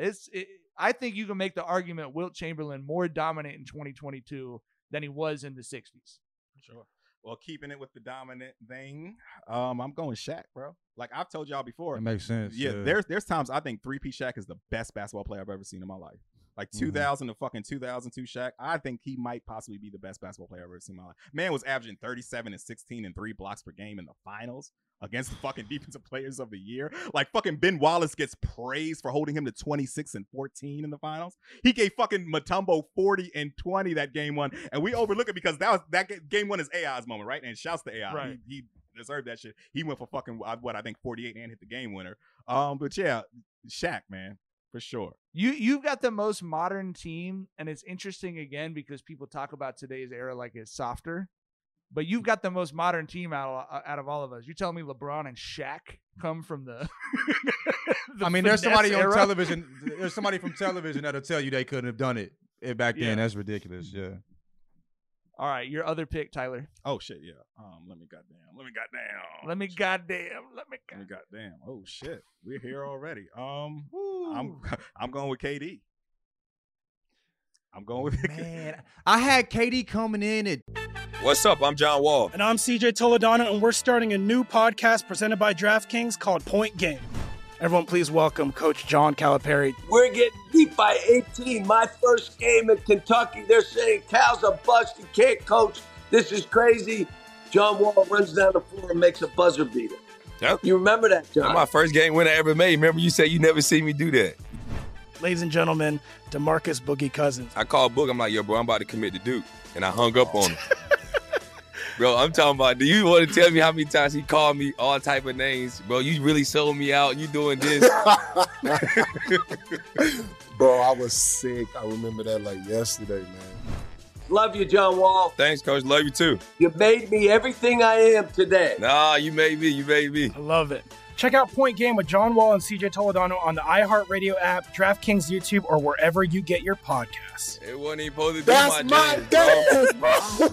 I think you can make the argument Wilt Chamberlain more dominant in 2022 than he was in the 60s. Sure. Well, keeping it with the dominant thing, I'm going Shaq, bro. Like I've told y'all before. That makes sense. Yeah, there's times I think 3P Shaq is the best basketball player I've ever seen in my life. Like 2000 to fucking 2002 Shaq, I think he might possibly be the best basketball player I've ever seen in my life. Man was averaging 37 and 16 and 3 blocks per game in the finals against the fucking defensive players of the year. Like fucking Ben Wallace gets praised for holding him to 26 and 14 in the finals. He gave fucking Mutombo 40 and 20 that game one, and we overlook it because that game one is AI's moment, right? And shouts to AI. Right. He deserved that shit. He went for fucking I think 48 and hit the game winner. But yeah, Shaq, man. For sure. You've got the most modern team, and it's interesting again because people talk about today's era like it's softer, but you've got the most modern team out of all of us. You tell me LeBron and Shaq come from the I mean, there's somebody era? on television. There's somebody from television that'll tell you they couldn't have done it back then. That's ridiculous. Yeah. All right, your other pick, Tyler. Oh shit, yeah. Let me goddamn. Oh shit, we're here already. I'm going with KD. I'm going with man. I had KD coming in at. What's up? I'm John Wall. And I'm CJ Toledano, and we're starting a new podcast presented by DraftKings called Point Game. Everyone, please welcome Coach John Calipari. We're getting beat by 18. My first game in Kentucky, they're saying Cal's a bust. He can't coach. This is crazy. John Wall runs down the floor and makes a buzzer beater. Yep. You remember that, John? That's my first game win I ever made. Remember you said you never seen me do that. Ladies and gentlemen, DeMarcus Boogie Cousins. I called Book. I'm like, yo, bro, I'm about to commit to Duke. And I hung up on him. Bro, I'm talking about, do you want to tell me how many times he called me all type of names? Bro, you really sold me out. You doing this. Bro, I was sick. I remember that like yesterday, man. Love you, John Wall. Thanks, Coach. Love you, too. You made me everything I am today. Nah, you made me. I love it. Check out Point Game with John Wall and CJ Toledano on the iHeartRadio app, DraftKings YouTube, or wherever you get your podcasts. It wasn't even supposed to be That's my game, bro.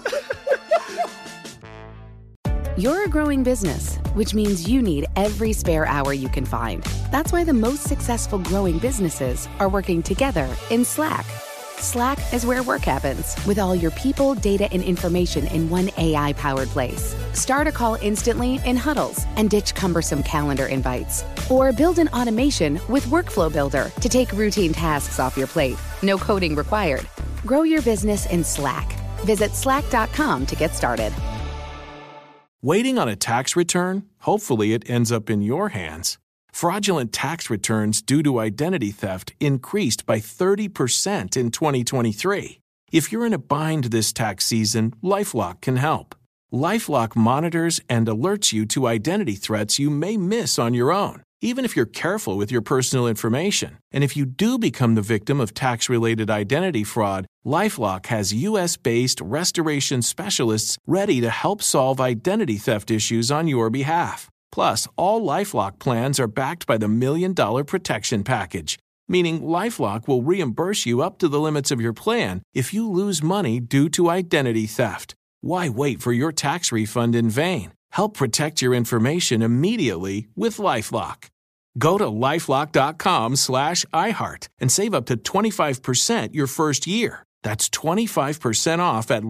You're a growing business, which means you need every spare hour you can find. That's why the most successful growing businesses are working together in Slack. Slack is where work happens, with all your people, data, and information in one AI-powered place. Start a call instantly in huddles and ditch cumbersome calendar invites. Or build an automation with Workflow Builder to take routine tasks off your plate. No coding required. Grow your business in Slack. Visit slack.com to get started. Waiting on a tax return? Hopefully it ends up in your hands. Fraudulent tax returns due to identity theft increased by 30% in 2023. If you're in a bind this tax season, LifeLock can help. LifeLock monitors and alerts you to identity threats you may miss on your own. even if you're careful with your personal information. And if you do become the victim of tax-related identity fraud, LifeLock has U.S.-based restoration specialists ready to help solve identity theft issues on your behalf. Plus, all LifeLock plans are backed by the $1 Million Protection Package, meaning LifeLock will reimburse you up to the limits of your plan if you lose money due to identity theft. Why wait for your tax refund in vain? Help protect your information immediately with LifeLock. Go to LifeLock.com/iHeart and save up to 25% your first year. That's 25% off at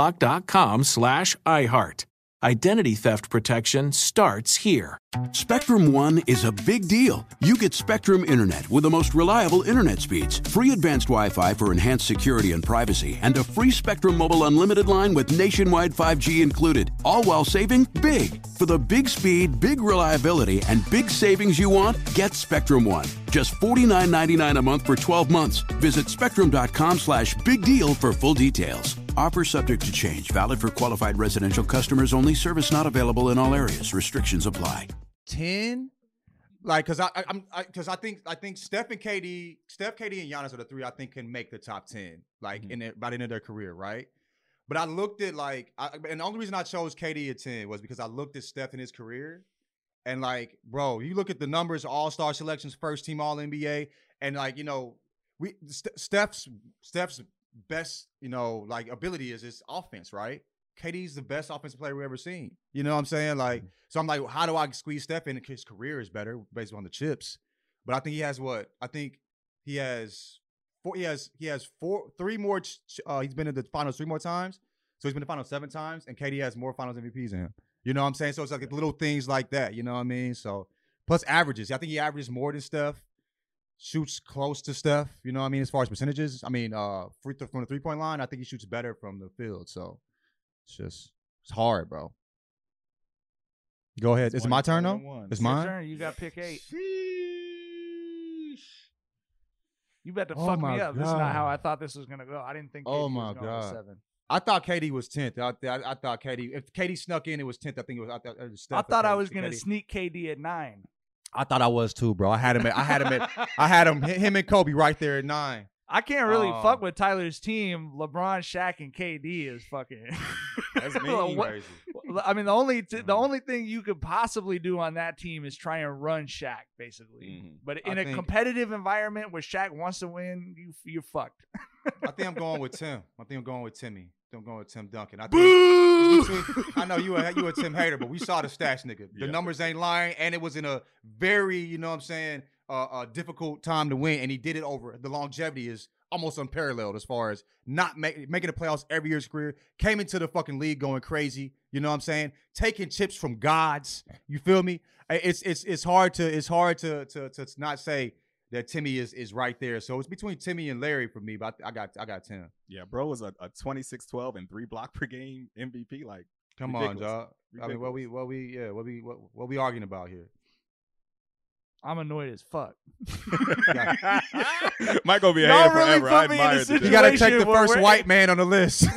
LifeLock.com/iHeart. Identity theft protection starts here. Spectrum One is a big deal. You get Spectrum Internet with the most reliable internet speeds, free advanced Wi-Fi for enhanced security and privacy, and a free Spectrum Mobile Unlimited line with nationwide 5G included, all while saving big. For the big speed, big reliability, and big savings you want, get Spectrum One. Just $49.99 a month for 12 months. Visit spectrum.com/big deal for full details. Offer subject to change. Valid for qualified residential customers only. Service not available in all areas. Restrictions apply. 10, like, because I think Steph, KD, and Giannis are the three I think can make the top 10, like by the end of their career, right? But I looked at and the only reason I chose KD at 10 was because I looked at Steph in his career, and like, bro, you look at the numbers, All-Star selections, first team All-NBA, and like, you know, Steph's best, you know, like ability is his offense, right? KD's the best offensive player we've ever seen. You know what I'm saying? Like, so I'm like, how do I squeeze Steph in? His career is better based on the chips. But I think he has what? I think he has three more. He's been in the finals 3 more times. So he's been in the finals 7 times, and KD has more finals MVPs than him. You know what I'm saying? So it's like little things like that. You know what I mean? So plus averages. I think he averages more than Steph. Shoots close to Steph. You know what I mean? As far as percentages. I mean, from the 3-point line, I think he shoots better from the field. So it's hard, bro. Go ahead. Is it my turn though? It's mine. Turn. You got pick 8. You bet to fuck me up. God. This is not how I thought this was gonna go. I didn't think. KD was going to 7. I thought KD was 10th. I thought KD. If KD snuck in, it was 10th. I think it was. I thought I was gonna sneak KD at 9. I thought I was too, bro. I had him him and Kobe right there at 9. I can't really fuck with Tyler's team. LeBron, Shaq, and KD is fucking. That's mean. Crazy. I mean, the only thing you could possibly do on that team is try and run Shaq, basically. Mm-hmm. But in a competitive environment where Shaq wants to win, you're fucked. I think I'm going with Tim. I think I'm going with Timmy. I'm going with Tim Duncan. I know you a Tim hater, but we saw the stats, nigga. The numbers ain't lying, and it was in a very, you know what I'm saying, a difficult time to win, and he did it over. The longevity is almost unparalleled as far as not making the playoffs every year's career. Came into the fucking league going crazy. You know what I'm saying? Taking chips from gods. You feel me? It's hard to not say that Timmy is right there. So it's between Timmy and Larry for me, but I got Tim. Yeah, bro was a 26-12 and 3 block per game MVP. Like, come ridiculous. On, dog. I mean, what we arguing about here? I'm annoyed as fuck. Might go be a hater forever. I admire it. You gotta take the first white man on the list.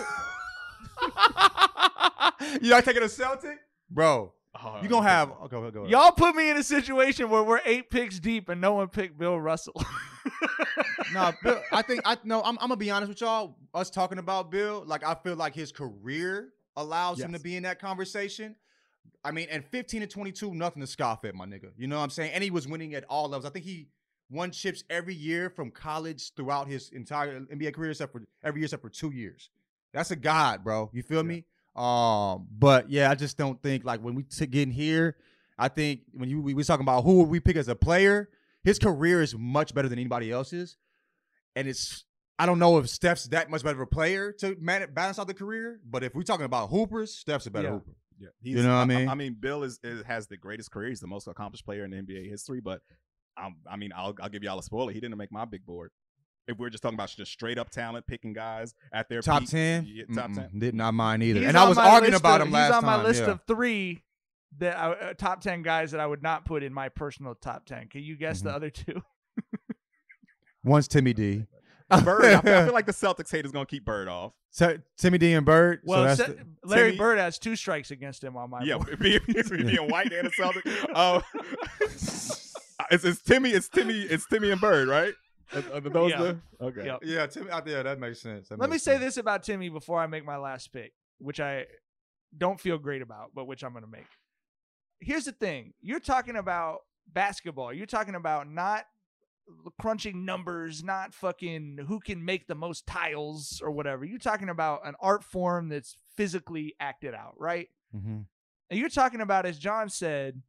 You not taking a Celtic, bro? You gonna have go. Y'all put me in a situation where we're 8 picks deep and no one picked Bill Russell. No, Bill. I'm gonna be honest with y'all. Us talking about Bill, like I feel like his career allows him to be in that conversation. I mean, and 15 and 22, nothing to scoff at, my nigga. You know what I'm saying? And he was winning at all levels. I think he won chips every year from college throughout his entire NBA career, except for 2 years. That's a god, bro. You feel me? But yeah, I just don't think like when we get in here, I think when we talking about who would we pick as a player, his career is much better than anybody else's. And I don't know if Steph's that much better of a player to balance out the carear, but if we're talking about hoopers, Steph's a better hooper. Yeah, you know what I mean? I mean, Bill has the greatest career. He's the most accomplished player in NBA history. But I'll give y'all a spoiler. He didn't make my big board. If we're just talking about just straight up talent, picking guys at their top peak, 10, top 10, did not mine either. And I was arguing about him last time. He's on my list of 3 that top 10 guys that I would not put in my personal top 10. Can you guess the other 2? One's Timmy D. Bird. I feel like the Celtics haters gonna keep Bird off. So, Timmy D and Bird. Well, Larry Bird has 2 strikes against him on my board. Being white and a Celtic. It's Timmy and Bird, right? Are those okay? Yep. Yeah, Timmy. Yeah, that makes sense. Let me say this about Timmy before I make my last pick, which I don't feel great about, but which I'm going to make. Here's the thing. You're talking about basketball. You're talking about not crunching numbers, not fucking who can make the most tiles or whatever. You're talking about an art form that's physically acted out, right? Mm-hmm. And you're talking about, as John said,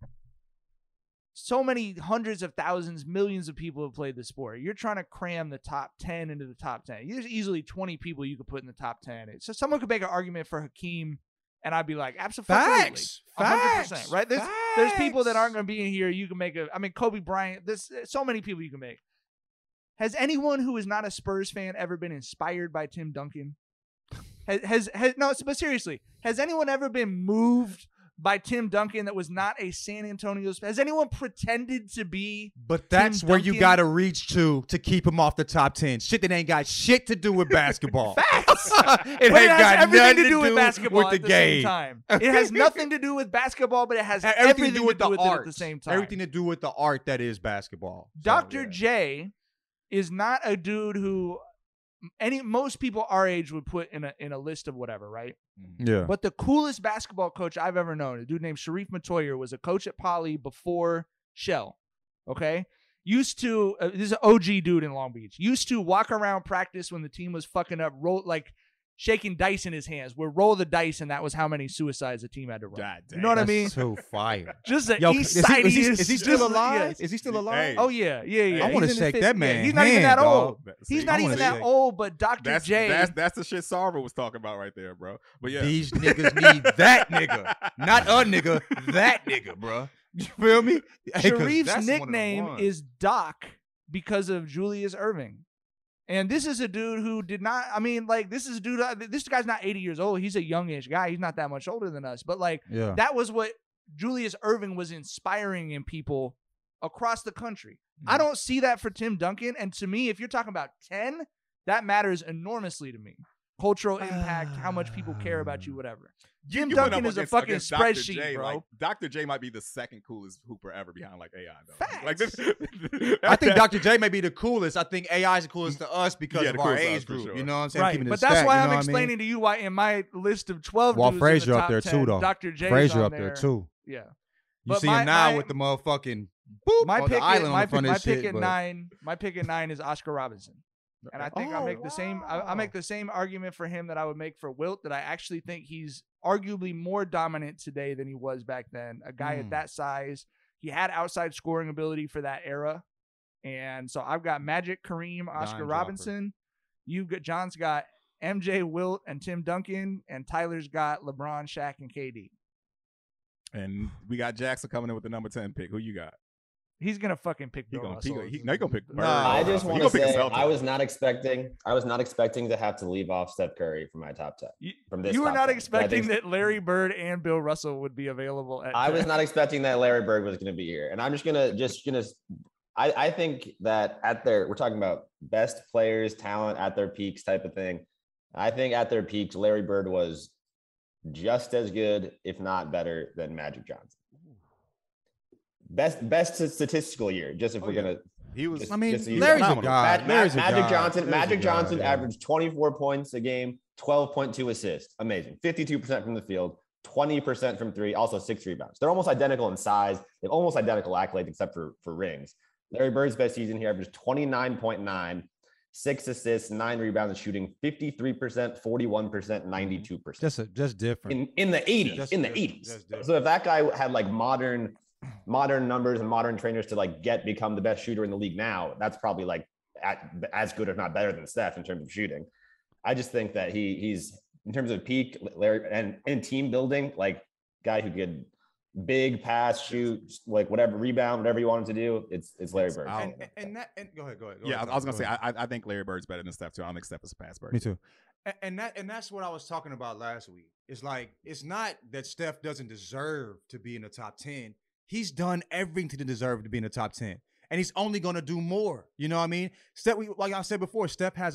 so many hundreds of thousands, millions of people have played the sport. You're trying to cram the top 10 into the top 10. There's easily 20 people you could put in the top 10. So someone could make an argument for Hakeem, and I'd be like, absolutely. Facts. 100%, right? There's people that aren't going to be in here. You can make Kobe Bryant. There's so many people you can make. Has anyone who is not a Spurs fan ever been inspired by Tim Duncan? No, but seriously, has anyone ever been moved by Tim Duncan that was not a San Antonio? Has anyone pretended to be? But that's where you got to reach to keep him off the top 10. Shit that ain't got shit to do with basketball. Facts. It ain't has got everything nothing to do with basketball with the at the game. same time. It has nothing to do with basketball, but it has everything to do with it at the same time. Everything to do with the art that is basketball. Dr. J is not a dude who most people our age would put in a list of whatever, right? Yeah. But the coolest basketball coach I've ever known, a dude named Sharif Matoyer, was a coach at Poly before Shell. Okay? Used to this is an OG dude in Long Beach. Used to walk around practice when the team was fucking up, shaking dice in his hands. We'd roll the dice, and that was how many suicides the team had to run. God damn. You know what I mean? So fire. Just an Yo, East Side. Is he still alive? Is he still alive? Hey. Oh yeah. I want to shake that man. He's not even that old. He's not I even wanna that shake. old. But Dr. J. That's the shit Sarver was talking about right there, bro. But yeah, These niggas need that nigga, not a nigga, that nigga, bro. You feel me? Hey, 'cause Sharif's that's nickname 101. is Doc because of Julius Erving. And this is a dude who did not, this guy's not 80 years old. He's a youngish guy. He's not that much older than us. But that was what Julius Erving was inspiring in people across the country. I don't see that for Tim Duncan. And to me, if you're talking about 10, that matters enormously to me. Cultural impact, how much people care about you, whatever. Jim Duncan is a fucking spreadsheet, J, bro. Like, Dr. J might be the second coolest hooper ever behind AI, though. Facts. Like this, I think Dr. J may be the coolest. I think AI is the coolest to us because Yeah, of the our coolest to us, age for group. sure. You know what I'm saying? Right, Keeping it but stacked, that's why you I'm know what I mean? explaining to you why in my list of 12 Walt dudes Frazier in the up top there 10, too, though. Dr. J Frazier on up there too. Yeah. You But see my- him now my- with the motherfucking boop My on pick, the island my on the front pick, my of his pick shit. at but- 9. My pick at 9 is Oscar Robinson, and I think I make the same. I make the same argument for him that I would make for Wilt. That I actually think he's arguably more dominant today than he was back then. A guy at that size, he had outside scoring ability for that era, and so I've got Magic, Kareem, Oscar Dime Robinson. John's got MJ, Wilt, and Tim Duncan, and Tyler's got LeBron, Shaq, and KD. and we got Jackson coming in with the number 10 pick. Who you got? He's gonna fucking pick He Bill gonna Russell. pick. Bird. I just He want gonna to pick a say Celtic. I was not expecting to have to leave off Steph Curry from my top 10. From this You were top not 10. But I expecting think- that Larry Bird and Bill Russell would be available at I was not expecting that Larry Bird was going to be here. And I'm I think that we're talking about best players, talent at their peaks type of thing. I think at their peaks, Larry Bird was just as good, if not better, than Magic Johnson. Best statistical year, just if we're going to. He was. Larry's a god. Magic Johnson averaged 24 points a game, 12.2 assists. Amazing. 52% from the field, 20% from three, also 6 rebounds. They're almost identical in size. They have almost identical accolades except for rings. Larry Bird's best season here averaged 29.9, 6 assists, 9 rebounds, shooting 53%, 41%, 92%. Just different. In the 80s. So if that guy had like modern numbers and modern trainers to become the best shooter in the league now, that's probably as good, if not better than Steph in terms of shooting. I just think that he's in terms of peak Larry and in team building, guy who could big pass, shoot, whatever, rebound, whatever you want him to do. It's Larry Bird. Go ahead. Yeah, I was gonna say I think Larry Bird's better than Steph too. I don't think Steph is a pass bird. Me too. And that's what I was talking about last week. It's it's not that Steph doesn't deserve to be in the top 10. He's done everything to deserve to be in the top 10. and he's only gonna do more. You know what I mean? Steph, like I said before, Steph has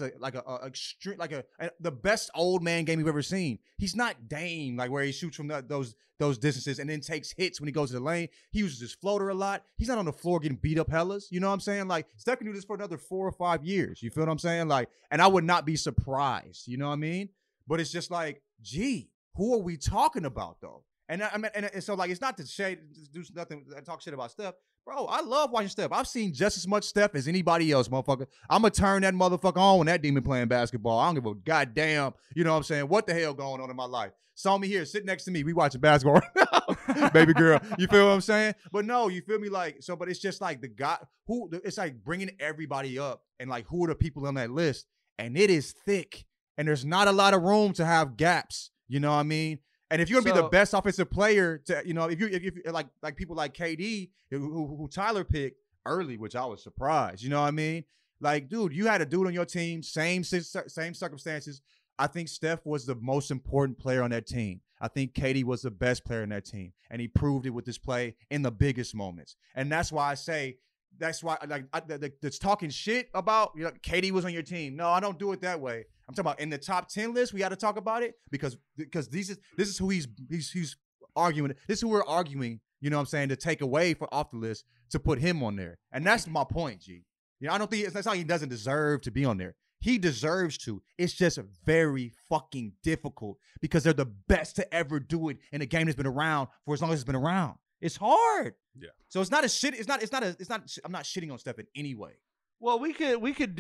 the best old man game we've ever seen. He's not Dame, like where he shoots from those distances and then takes hits when he goes to the lane. He uses his floater a lot. He's not on the floor getting beat up hellas. You know what I'm saying? Like Steph can do this for another 4 or 5 years. You feel what I'm saying? Like, and I would not be surprised. You know what I mean? But it's just like, gee, who are we talking about though? And I mean, and so like, it's not to shade, do nothing, talk shit about Steph. Bro, I love watching Steph. I've seen just as much Steph as anybody else, motherfucker. I'm going to turn that motherfucker on when that demon playing basketball. I don't give a goddamn, you know what I'm saying, what the hell going on in my life. Saw me here, sit next to me. We watching basketball right now, baby girl. You feel what I'm saying? But no, you feel me? Like, so, but it's just like the guy it's like bringing everybody up and like who are the people on that list. And it is thick. And there's not a lot of room to have gaps. You know what I mean? And if you're gonna be the best offensive player, to you know, if you like people like KD who Tyler picked early, which I was surprised. You know what I mean? Like, dude, you had a dude on your team, same circumstances. I think Steph was the most important player on that team. I think KD was the best player on that team, and he proved it with this play in the biggest moments. And that's why I say. That's why, like, that's talking shit about, you know, KD was on your team. No, I don't do it that way. I'm talking about in the top 10 list. We got to talk about it because this is who he's arguing. This is who we're arguing. You know what I'm saying, to take away off the list to put him on there, and that's my point, G. You know, I don't think that's how he doesn't deserve to be on there. He deserves to. It's just very fucking difficult because they're the best to ever do it in a game that's been around for as long as it's been around. It's hard. Yeah. So it's not a shit. It's not. I'm not shitting on Steph in any way. Well, we could.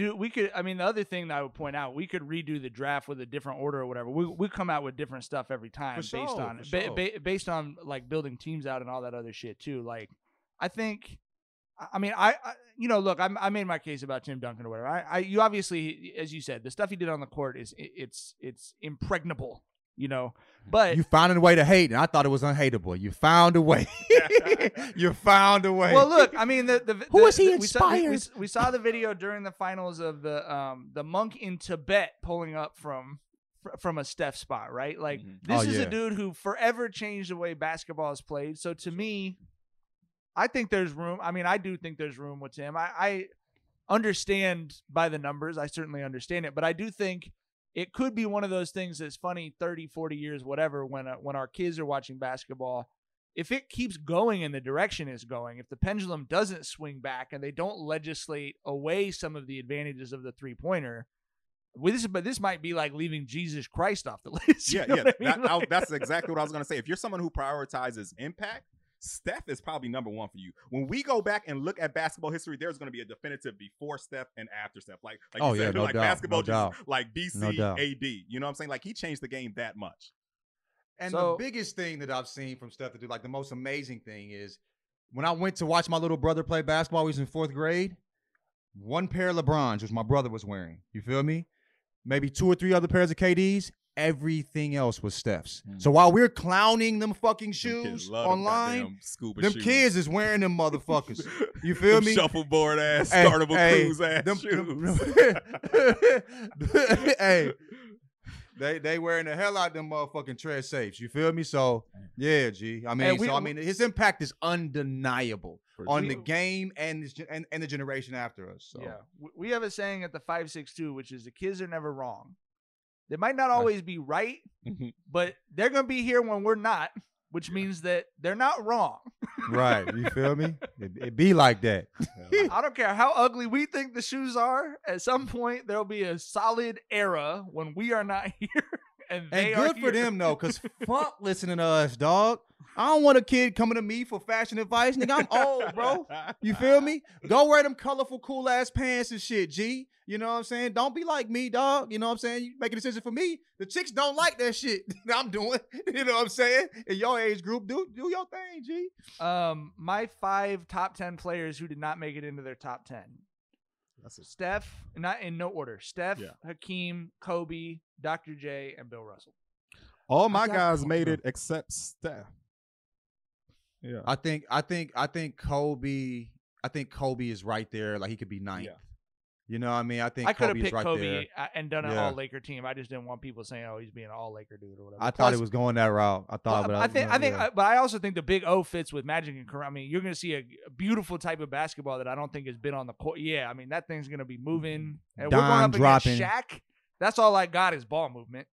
I mean, the other thing that I would point out, we could redo the draft with a different order or whatever. We come out with different stuff every time based on like building teams out and all that other shit too. Like, I think. I mean, I you know, look, I made my case about Tim Duncan or whatever. You obviously, as you said, the stuff he did on the court is it's impregnable. You know, but you found a way to hate, and I thought it was unhateable. You found a way. You found a way. Well, look, I mean, who is he inspired? We saw the video during the finals of the monk in Tibet pulling up from a Steph spot, right? Like this is a dude who forever changed the way basketball is played. So to me, I think there's room. I mean, I do think there's room with him. I understand by the numbers. I certainly understand it, but I do think. It could be one of those things that's funny 30, 40 years, whatever, when our kids are watching basketball. If it keeps going in the direction it's going, if the pendulum doesn't swing back and they don't legislate away some of the advantages of the three-pointer, but this might be like leaving Jesus Christ off the list. Yeah, yeah. I mean? That's exactly what I was going to say. If you're someone who prioritizes impact, Steph is probably number one for you. When we go back and look at basketball history, there's going to be a definitive before Steph and after Steph. Like you said, no like doubt, basketball, no doubt. like BC, No doubt. AD. You know what I'm saying? Like he changed the game that much. And So- the biggest thing that I've seen from Steph to do, like the most amazing thing is when I went to watch my little brother play basketball, he was in 4th grade, one pair of LeBrons, which my brother was wearing. You feel me? Maybe 2 or 3 other pairs of KDs. Everything else was Steph's. So while we're clowning them fucking shoes online, them kids is wearing them motherfuckers. You feel me? Shuffleboard ass, startable cruise ass shoes. Hey, they wearing the hell out them motherfucking tread safes. You feel me? So yeah, G. I mean, his impact is undeniable on the game and the generation after us. So. Yeah, we have a saying at the 562, which is the kids are never wrong. They might not always be right, but they're going to be here when we're not, which means that they're not wrong. Right. You feel me? It be like that. I don't care how ugly we think the shoes are. At some point, there'll be a solid era when we are not here. And they good for them, though, because fuck listening to us, dog. I don't want a kid coming to me for fashion advice. Nigga, I'm old, bro. You feel me? Go wear them colorful, cool-ass pants and shit, G. You know what I'm saying? Don't be like me, dog. You know what I'm saying? You make a decision for me. The chicks don't like that shit that I'm doing. You know what I'm saying? In your age group, do your thing, G. My 5 top 10 players who did not make it into their top 10. Steph, not in no order. Steph, Hakeem, Kobe, Dr. J, and Bill Russell. All my guys made it except Steph. Yeah. I think Kobe is right there. Like he could be 9th. You know what I mean? I think I could have Kobe's picked right Kobe there. and done an Yeah. all-Laker team. I just didn't want people saying, "Oh, he's being an all-Laker dude" or whatever. I thought it was going that route. I thought, Well, but I also think the Big O fits with Magic and Kareem. I mean, you're going to see a beautiful type of basketball that I don't think has been on the court. Yeah, I mean that thing's going to be moving. And we're going up dropping. against Shaq. That's all I got is ball movement.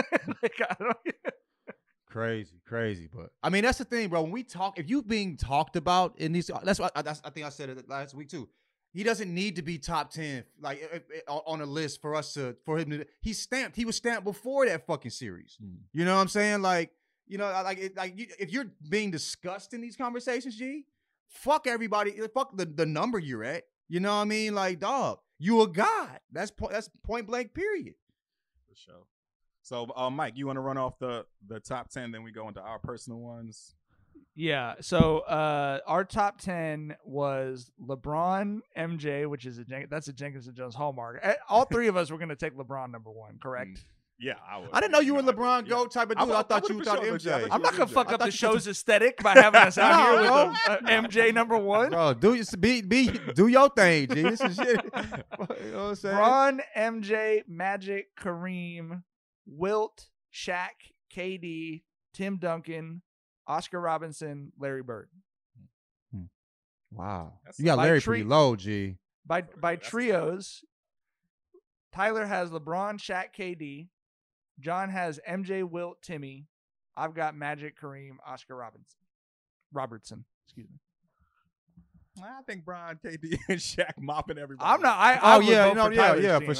Crazy. But I mean, that's the thing, bro. When we talk, if you being talked about in these, that's what I think I said it last week too. He doesn't need to be top 10 on a list for him to. He was stamped before that fucking series. You know what I'm saying? If you're being discussed in these conversations, G, fuck everybody. Fuck the number you're at. You know what I mean? Like, dog, you a god. That's point blank. Period. For sure. So, Mike, you want to run off the top 10, then we go into our personal ones? Yeah. So our top 10 was LeBron, MJ, which is that's a Jenkins and Jones hallmark. All three of us were going to take LeBron number one, correct? Yeah, I would. I didn't know you were LeBron GOAT type of dude. I thought you were MJ. I'm not going to fuck up the show's aesthetic by having us out here with MJ number one. Bro, do your thing, G. This is shit. You know what I'm saying? LeBron, MJ, Magic, Kareem, Wilt, Shaq, KD, Tim Duncan, Oscar Robinson, Larry Bird. Wow. You got Larry pretty low, G. By trios, Tyler has LeBron, Shaq, KD. John has MJ, Wilt, Timmy. I've got Magic, Kareem, Oscar Robertson. Excuse me. I think Bron, KD, and Shaq mopping everybody. I'm not. For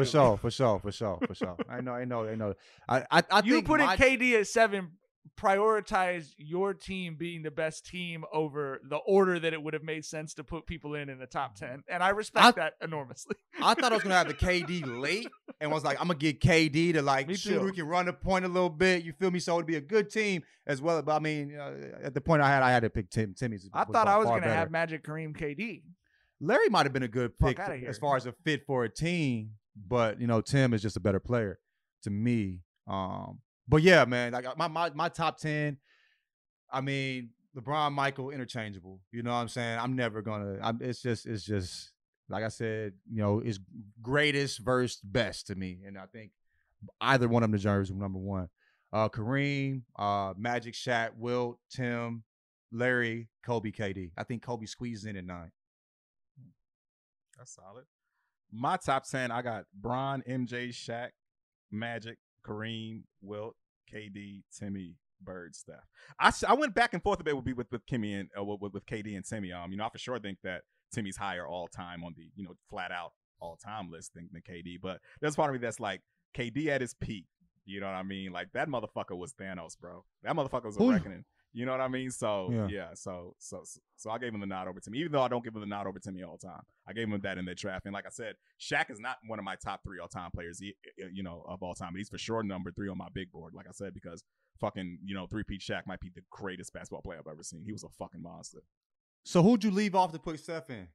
sure. I know. I you think putting KD at 7 prioritize your team being the best team over the order that it would have made sense to put people in the top 10, and I respect that enormously. I thought I was gonna have the KD late, and was like, I'm gonna get KD to shoot who can run the point a little bit. You feel me? So it'd be a good team as well. But I mean, at the point I had to pick Timmy's. I thought I was gonna have Magic, Kareem, KD. Larry might have been a good pick as far as a fit for a team, but Tim is just a better player to me. But yeah, man, like my top 10, I mean, LeBron, Michael, interchangeable. You know what I'm saying? I'm never gonna. It's just like I said. It's greatest versus best to me, and I think either one of them deserves number one. Kareem, Magic, Shaq, Wilt, Tim, Larry, Kobe, KD. I think Kobe squeezes in at 9. That's solid. My top 10, I got Bron, MJ, Shaq, Magic, Kareem, Wilt, KD, Timmy, Bird, Steph. I went back and forth a bit with Kimmy and with KD and Timmy. I for sure think that Timmy's higher all time on the flat out all time list than KD. But there's part of me that's like KD at his peak. You know what I mean? Like that motherfucker was Thanos, bro. That motherfucker was a reckoning. You know what I mean? So so I gave him the nod over Timmy, even though I don't give him the nod over Timmy all the time. I gave him that in the draft, and like I said, Shaq is not one of my top 3 all time players, of all time. But he's for sure number 3 on my big board, like I said, because fucking 3-peat Shaq might be the greatest basketball player I've ever seen. He was a fucking monster. So who'd you leave off to put Steph in?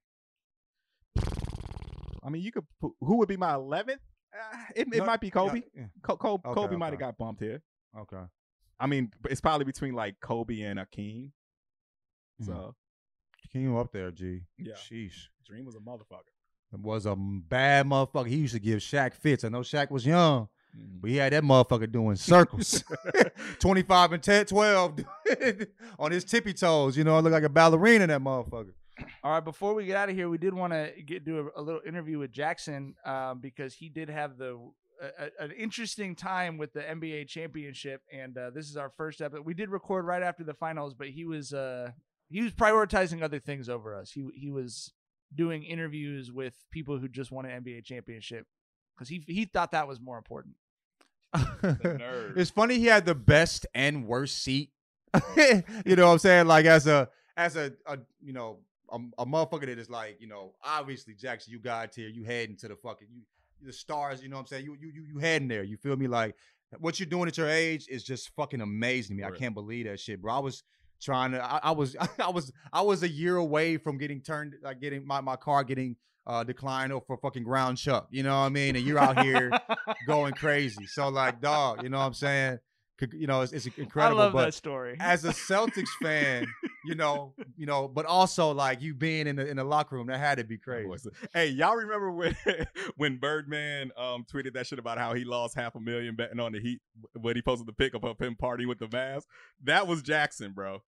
I mean, you could put, who would be my 11th? It might be Kobe. Yeah. Kobe might have got bumped here. Okay. I mean, it's probably between like Kobe and Akeem. So Akeem up there, G. Yeah. Sheesh. Dream was a motherfucker. It was a bad motherfucker. He used to give Shaq fits. I know Shaq was young, but he had that motherfucker doing circles. 25 and 10, 12 on his tippy toes. It looked like a ballerina, that motherfucker. All right, before we get out of here, we did want to do a little interview with Jackson because he did have an interesting time with the NBA championship, and this is our first episode. We did record right after the finals, but he was prioritizing other things over us. He was doing interviews with people who just won an NBA championship because he thought that was more important. It's funny he had the best and worst seat. You know what I'm saying? Like as a motherfucker that is like, obviously Jackson, you got here, you heading to the fucking the stars, you know what I'm saying? You heading there. You feel me? Like what you're doing at your age is just fucking amazing to me. Right. I can't believe that shit, bro. I was trying to I was a year away from getting my car getting declined for fucking ground chuck. You know what I mean? And you're out here going crazy. So like, dog, you know what I'm saying? it's incredible. I love but that story. As a Celtics fan, but also like you being in the locker room, that had to be crazy. Hey, y'all remember when Birdman tweeted that shit about how he lost $500,000 betting on the Heat when he posted the pic of him partying with the Mavs? That was Jackson, bro.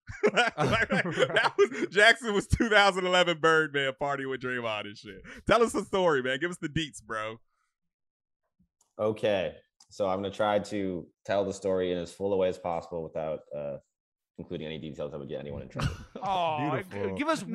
Jackson was 2011 Birdman partying with Draymond and shit. Tell us the story, man. Give us the deets, bro. Okay. So I'm going to try to tell the story in as full a way as possible without including any details that would get anyone in trouble. Beautiful. Give us No.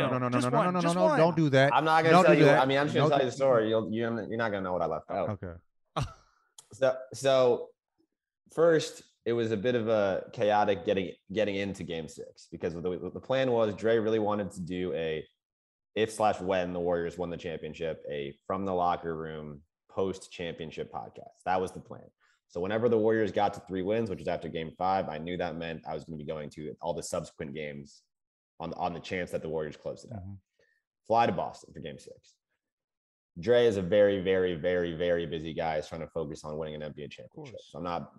Don't do that. I'm not going to tell you. I mean, I'm just going to tell you the story. You're not going to know what I left out. Okay. So first, it was a bit of a chaotic getting into Game 6 because the plan was Dre really wanted to do a if/when the Warriors won the championship, a from the locker room post-championship podcast. That was the plan. So whenever the Warriors got to 3 wins, which was after Game 5, I knew that meant I was going to be going to all the subsequent games on the chance that the Warriors closed it out. Fly to Boston for Game 6. Dre is a very, very, very, very busy guy. He's trying to focus on winning an NBA championship. So I'm not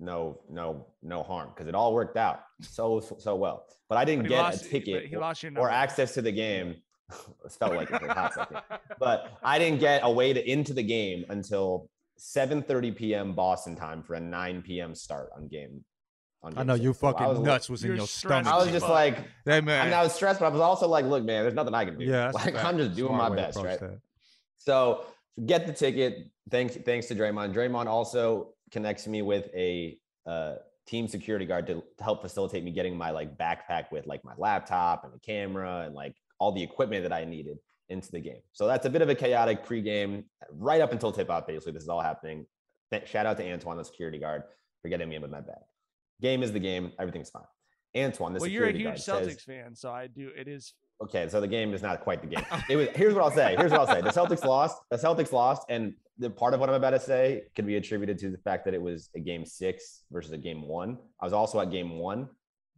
no harm because it all worked out so well. But I didn't get a ticket or access to the game. It felt like it for a hot second. But I didn't get a way into the game until 7:30 p.m. Boston time for a 9 p.m. start on game. I know you fucking nuts was in your stomach. I was just like, hey, man. I mean, I was stressed, but I was also like, look, man, there's nothing I can do. Yeah, like I'm just doing my best, right? So get the ticket. Thanks to Draymond. Draymond also connects me with a team security guard to help facilitate me getting my like backpack with like my laptop and the camera and like all the equipment that I needed into the game. So that's a bit of a chaotic pregame right up until tip-off. Basically, this is all happening. Shout out to Antoine, the security guard, for getting me in with my bag. Game is the game. Everything's fine. Antoine, the security guard, you're a huge Celtics fan, so it is. Okay, so the game is not quite the game. Here's what I'll say. The Celtics lost. And the part of what I'm about to say can be attributed to the fact that it was a Game 6 versus a Game 1. I was also at Game 1.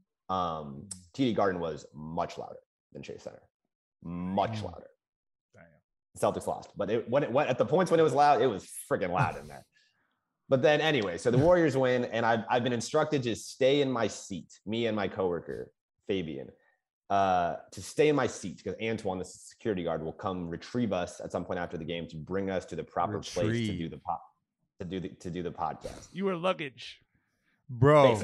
TD Garden was much louder than Chase Center. Much louder. Damn. Celtics lost. But when it went at the points when it was loud, it was freaking loud in there. But then anyway, so the Warriors win, and I've been instructed to stay in my seat, me and my coworker, Fabian, to stay in my seat because Antoine, the security guard, will come retrieve us at some point after the game to bring us to the proper place to do the podcast. You were luggage. Bro.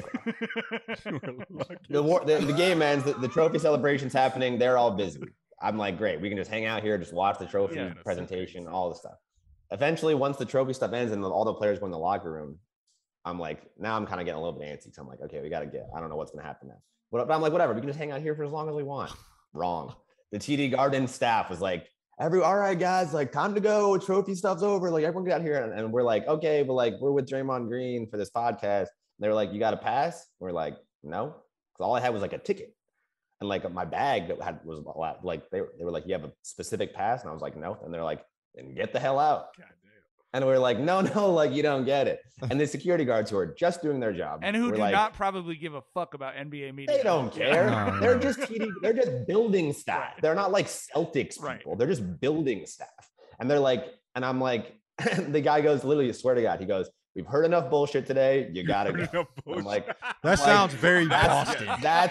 The game ends, the trophy celebration's happening, they're all busy. I'm like, great, we can just hang out here, just watch the trophy presentation, all the stuff. Eventually, once the trophy stuff ends and all the players go in the locker room, I'm like, now I'm kind of getting a little bit antsy. So I'm like, okay, we got to I don't know what's going to happen now. But I'm like, whatever, we can just hang out here for as long as we want. Wrong. The TD Garden staff was like, all right, guys, like time to go. Trophy stuff's over. Like everyone get out here. And we're like, okay, but like we're with Draymond Green for this podcast. And they were like, you got to pass? We're like, no. Because all I had was like a ticket. And like my bag that was like, they were like, you have a specific pass? And I was like, no. And they're like, then get the hell out. God damn. And we're like, no, like you don't get it. And the security guards who are just doing their job and who do not probably give a fuck about NBA media. They don't care. They're just building staff. Right. They're not like Celtics people. Right. They're just building staff. And they're like, and I'm like, the guy goes, literally, I swear to God, he goes, we've heard enough bullshit today. You gotta go. I'm like, that sounds very Boston.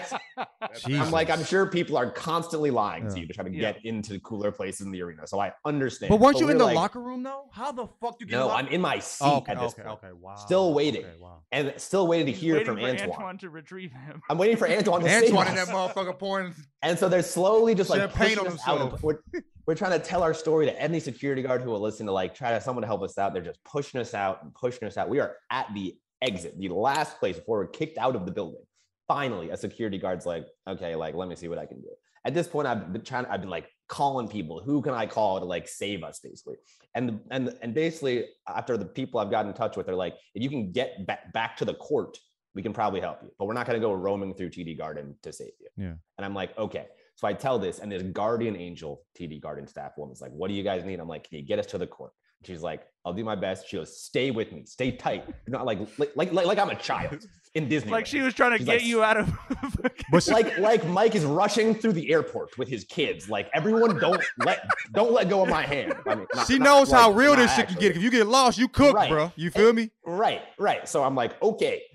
I'm like, I'm sure people are constantly lying to you to try to get into cooler places in the arena. So I understand. But weren't you in the locker room though? How the fuck do you get? No, I'm in my seat at this point. Okay, wow. Still waiting, and still waiting to hear from Antoine to retrieve him. I'm waiting for Antoine to save us. And that motherfucker pouring. And so they're slowly just like champagne on himself. We're trying to tell our story to any security guard who will listen to like try to someone to help us out. They're just pushing us out. We are at the exit, the last place before we're kicked out of the building. Finally, a security guard's like, okay, like let me see what I can do. At this point, I've been like calling people. Who can I call to like save us, basically? And basically, after the people I've gotten in touch with, they're like, if you can get back to the court, we can probably help you. But we're not going to go roaming through TD Garden to save you. Yeah. And I'm like, okay. So I tell this, and this guardian angel TD Garden staff woman's like, what do you guys need? I'm like, can you get us to the court? And she's like, I'll do my best. She goes, stay with me, stay tight. You're not like I'm a child in Disney. Like she was trying to get you out of. But like Mike is rushing through the airport with his kids. Like everyone, don't let go of my hand. I mean, she knows how real this shit can get. If you get lost, you cook, bro. You feel me? Right. So I'm like, okay.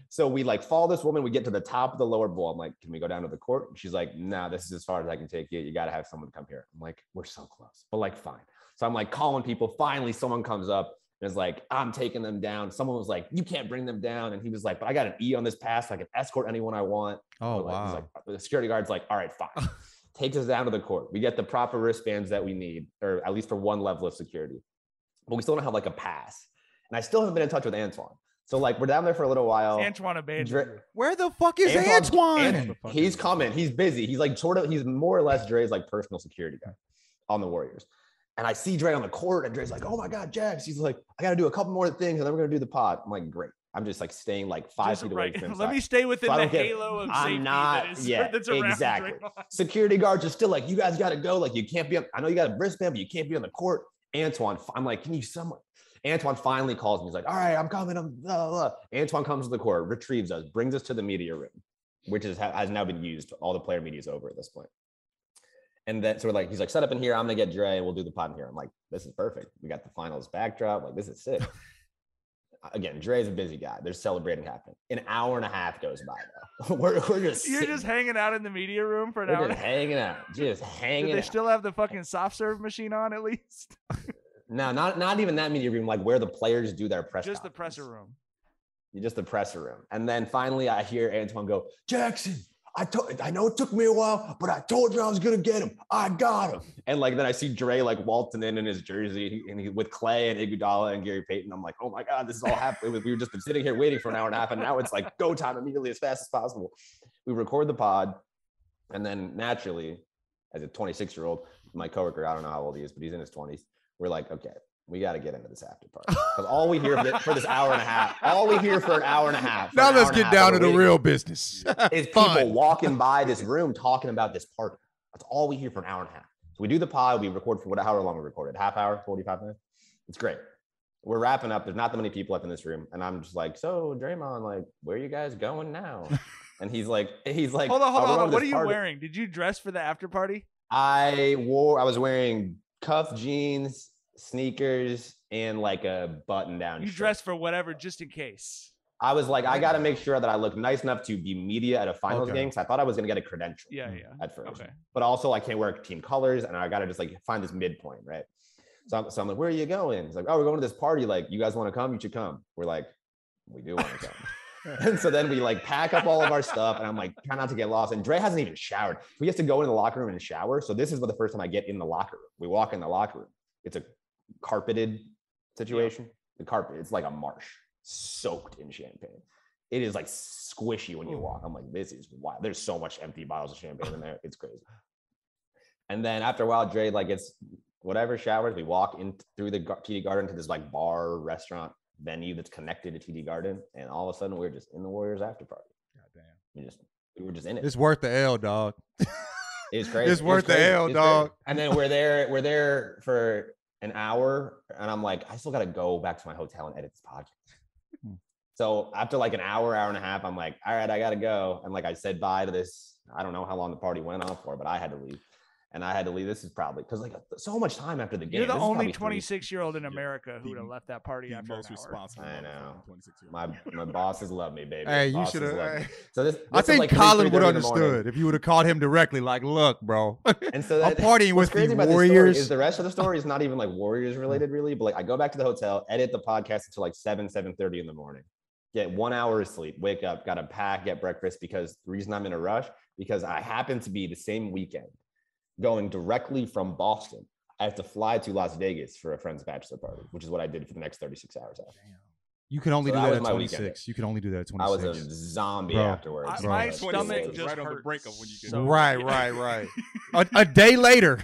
So we like follow this woman. We get to the top of the lower bowl. I'm like, can we go down to the court? And she's like, nah, this is as far as I can take it. You got to have someone come here. I'm like, we're so close, but like, fine. So I'm like calling people. Finally, someone comes up and is like, I'm taking them down. Someone was like, you can't bring them down. And he was like, but I got an E on this pass. So I can escort anyone I want. Oh, like, wow. He's like, the security guard's like, all right, fine. Takes us down to the court. We get the proper wristbands that we need, or at least for one level of security. But we still don't have like a pass. And I still haven't been in touch with Antoine. So like we're down there for a little while. Antoine abandoned. Where the fuck is Antoine? He's coming. He's busy. He's like he's more or less Dre's like personal security guy on the Warriors. And I see Dre on the court, and Dre's like, "Oh my God, Jax!" He's like, "I got to do a couple more things, and then we're gonna do the pod." I'm like, "Great." I'm just like staying like 5 feet away from him. Let me stay within the halo of safety. I'm not. That's around exactly. Draymond. Security guards are still like, "You guys got to go. Like, you can't be. I know you got a wristband, but you can't be on the court." Antoine, I'm like, "Can you someone?" Antoine finally calls me. He's like, all right, I'm coming. Antoine comes to the court, retrieves us, brings us to the media room, which has now been used. All the player media is over at this point. And then, so we're like, he's like, set up in here. I'm going to get Dre and we'll do the pod in here. I'm like, this is perfect. We got the finals backdrop. Like, this is sick. Again, Dre's a busy guy. There's celebrating happening. An hour and a half goes by though. We're just You're just hanging out in the media room for an hour. Just hanging out. Just hanging out. Do they still have the fucking soft serve machine on at least? No, not even that media room, like where the players do their press. Just the presser room. Just the presser room. And then finally I hear Antoine go, Jackson, I know it took me a while, but I told you I was going to get him. I got him. And like, then I see Dre like waltzing in his jersey and he with Clay and Iguodala and Gary Payton. I'm like, oh my God, this is all happening. We were just been sitting here waiting for an hour and a half. And now it's like go time immediately as fast as possible. We record the pod. And then naturally, as a 26-year-old, my coworker, I don't know how old he is, but he's in his 20s. We're like, okay, we got to get into this after party. Because all we hear for this hour and a half, all we hear for an hour and a half. Now let's get down to the real business. Is people walking by this room talking about this party. That's all we hear for an hour and a half. So we do the pod, we record for however long we recorded, half hour, 45 minutes. It's great. We're wrapping up. There's not that many people left in this room. And I'm just like, so Draymond, like, where are you guys going now? And he's like, hold on. What are you wearing? Did you dress for the after party? I was wearing cuff jeans, sneakers, and like a button down. You dressed for whatever, just in case. I was like, I got to make sure that I look nice enough to be media at a finals game. So I thought I was going to get a credential. Yeah. At first. Okay. But also I can't wear team colors and I got to just like find this midpoint, right? So I'm like, where are you going? He's like, oh, we're going to this party. Like, you guys want to come? You should come. We're like, we do want to come. And so then we like pack up all of our stuff and I'm like, try not to get lost. And Dre hasn't even showered. We have to go in the locker room and shower. So this is the first time I get in the locker room. We walk in the locker room. It's a carpeted situation. The carpet, it's like a marsh soaked in champagne. It is like squishy when you walk. I'm like, this is wild. There's so much empty bottles of champagne in there. It's crazy. And then after a while, Dre like gets whatever showers. We walk in through the TD Garden to this like bar restaurant venue that's connected to TD Garden, and all of a sudden we're just in the Warriors after party. God damn. We were just in it. It's worth the L, dog. It's crazy. It's worth the L, dog. And then we're there for an hour, and I'm like, I still got to go back to my hotel and edit this podcast. So after like an hour and a half, I'm like, all right, I got to go. And like I said bye to this. I don't know how long the party went on for, but I had to leave. And I had to leave. This is probably because like so much time after the game. You're the only 26-year-old in America who would have left that party after an hour. Responsible. I know. My bosses love me, baby. Hey, you should have. Hey. So this I think like Colin would have understood if you would have called him directly. Like, look, bro. And so I'm partying with the Warriors. Is the rest of the story is not even like Warriors related, really. But like, I go back to the hotel, edit the podcast until like 7:30 in the morning. Get 1 hour of sleep. Wake up. Got to pack. Get breakfast because the reason I'm in a rush because I happen to be the same weekend going directly from Boston. I have to fly to Las Vegas for a friend's bachelor party, which is what I did for the next 36 hours after. You can only do that at 26. You can only do that at 26. I was a zombie afterwards. My stomach just right on the hurts brink of when you get so Right. A day later,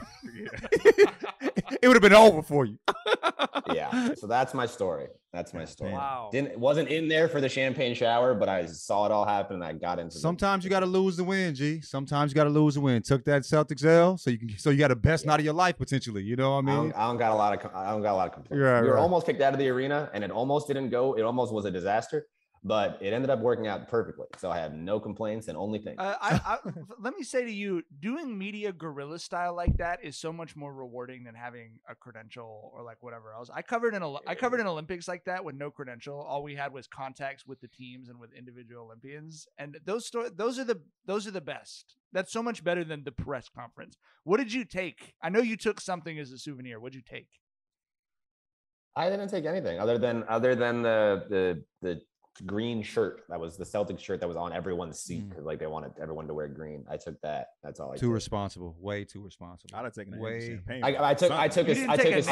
it would have been over for you. Yeah. So that's my story. Wow. Wasn't in there for the champagne shower, but I saw it all happen and I got into Sometimes you got to lose the win, G. Sometimes you got to lose the win. Took that Celtics L, so you got the best night of your life potentially. You know what I mean? I don't got a lot of complaints. We were almost kicked out of the arena and it almost didn't go. It almost was a disaster. but it ended up working out perfectly. So I have no complaints and only things. Let me say to you, doing media guerrilla style like that is so much more rewarding than having a credential or like whatever else. I covered an Olympics like that with no credential. All we had was contacts with the teams and with individual Olympians, and those are the best. That's so much better than the press conference. What did you take? I know you took something as a souvenir. What'd you take? I didn't take anything other than the green shirt. That was the Celtics shirt that was on everyone's seat because like they wanted everyone to wear green. I took that. That's all I Too responsible. Way too responsible. I'd have taken champagne. I took an empty champagne.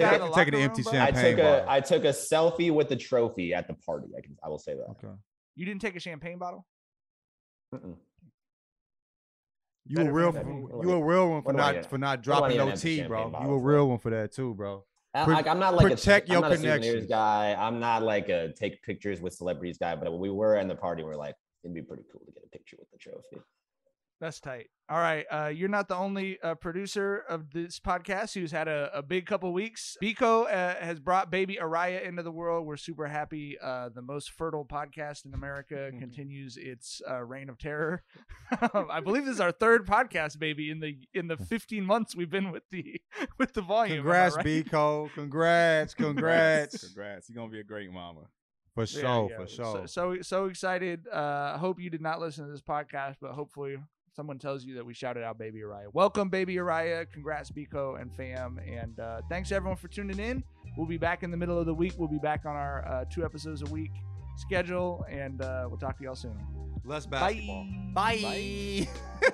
I took a selfie with the trophy at the party. I will say that. Okay. You didn't take a champagne bottle? Mm-mm. You a real one for not dropping no tea, bro. You a real one for that too, bro. I'm not like protect your a connections souvenirs guy. I'm not like a take pictures with celebrities guy. But when we were in the party, we're like, it'd be pretty cool to get a picture with the trophy. That's tight. All right. You're not the only producer of this podcast who's had a big couple weeks. Biko has brought baby Araya into the world. We're super happy. The most fertile podcast in America continues its reign of terror. I believe this is our third podcast, baby, in the 15 months we've been with the volume. Congrats, right? Biko. Congrats. Congrats. You're gonna be a great mama. For sure. For sure. So excited. Hope you did not listen to this podcast, but hopefully someone tells you that we shouted out baby Araya. Welcome, baby Araya. Congrats, Biko and fam. And thanks everyone for tuning in. We'll be back in the middle of the week. We'll be back on our 2 episodes a week schedule, and we'll talk to y'all soon. Less basketball. Bye.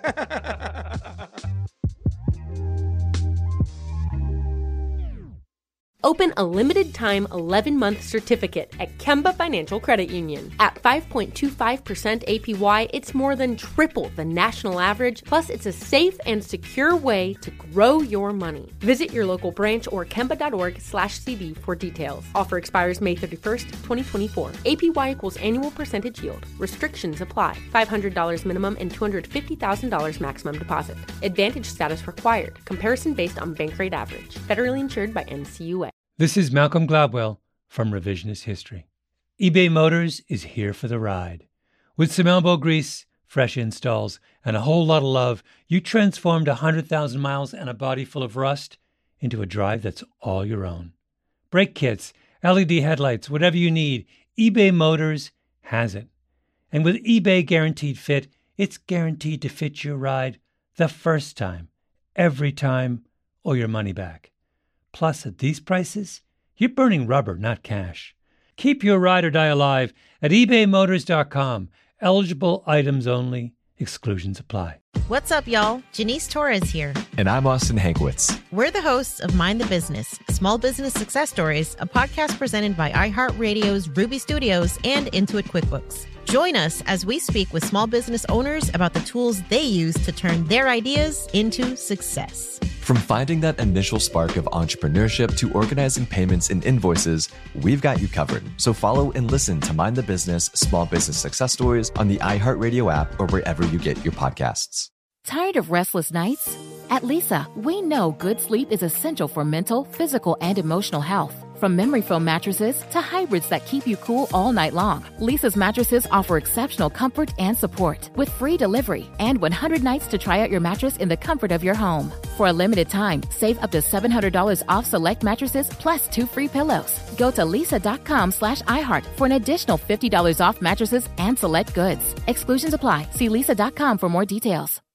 Open a limited-time 11-month certificate at Kemba Financial Credit Union. At 5.25% APY, it's more than triple the national average, plus it's a safe and secure way to grow your money. Visit your local branch or kemba.org/cd for details. Offer expires May 31st, 2024. APY equals annual percentage yield. Restrictions apply. $500 minimum and $250,000 maximum deposit. Advantage status required. Comparison based on bank rate average. Federally insured by NCUA. This is Malcolm Gladwell from Revisionist History. eBay Motors is here for the ride. With some elbow grease, fresh installs, and a whole lot of love, you transformed 100,000 miles and a body full of rust into a drive that's all your own. Brake kits, LED headlights, whatever you need, eBay Motors has it. And with eBay Guaranteed Fit, it's guaranteed to fit your ride the first time, every time, or your money back. Plus, at these prices, you're burning rubber, not cash. Keep your ride or die alive at ebaymotors.com. Eligible items only. Exclusions apply. What's up, y'all? Janice Torres here. And I'm Austin Hankwitz. We're the hosts of Mind the Business, Small Business Success Stories, a podcast presented by iHeartRadio's Ruby Studios and Intuit QuickBooks. Join us as we speak with small business owners about the tools they use to turn their ideas into success. From finding that initial spark of entrepreneurship to organizing payments and invoices, we've got you covered. So follow and listen to Mind the Business, Small Business Success Stories on the iHeartRadio app or wherever you get your podcasts. Tired of restless nights? At Leesa, we know good sleep is essential for mental, physical, and emotional health. From memory foam mattresses to hybrids that keep you cool all night long, Leesa's mattresses offer exceptional comfort and support with free delivery and 100 nights to try out your mattress in the comfort of your home. For a limited time, save up to $700 off select mattresses plus 2 free pillows. Go to leesa.com/iHeart for an additional $50 off mattresses and select goods. Exclusions apply. See leesa.com for more details.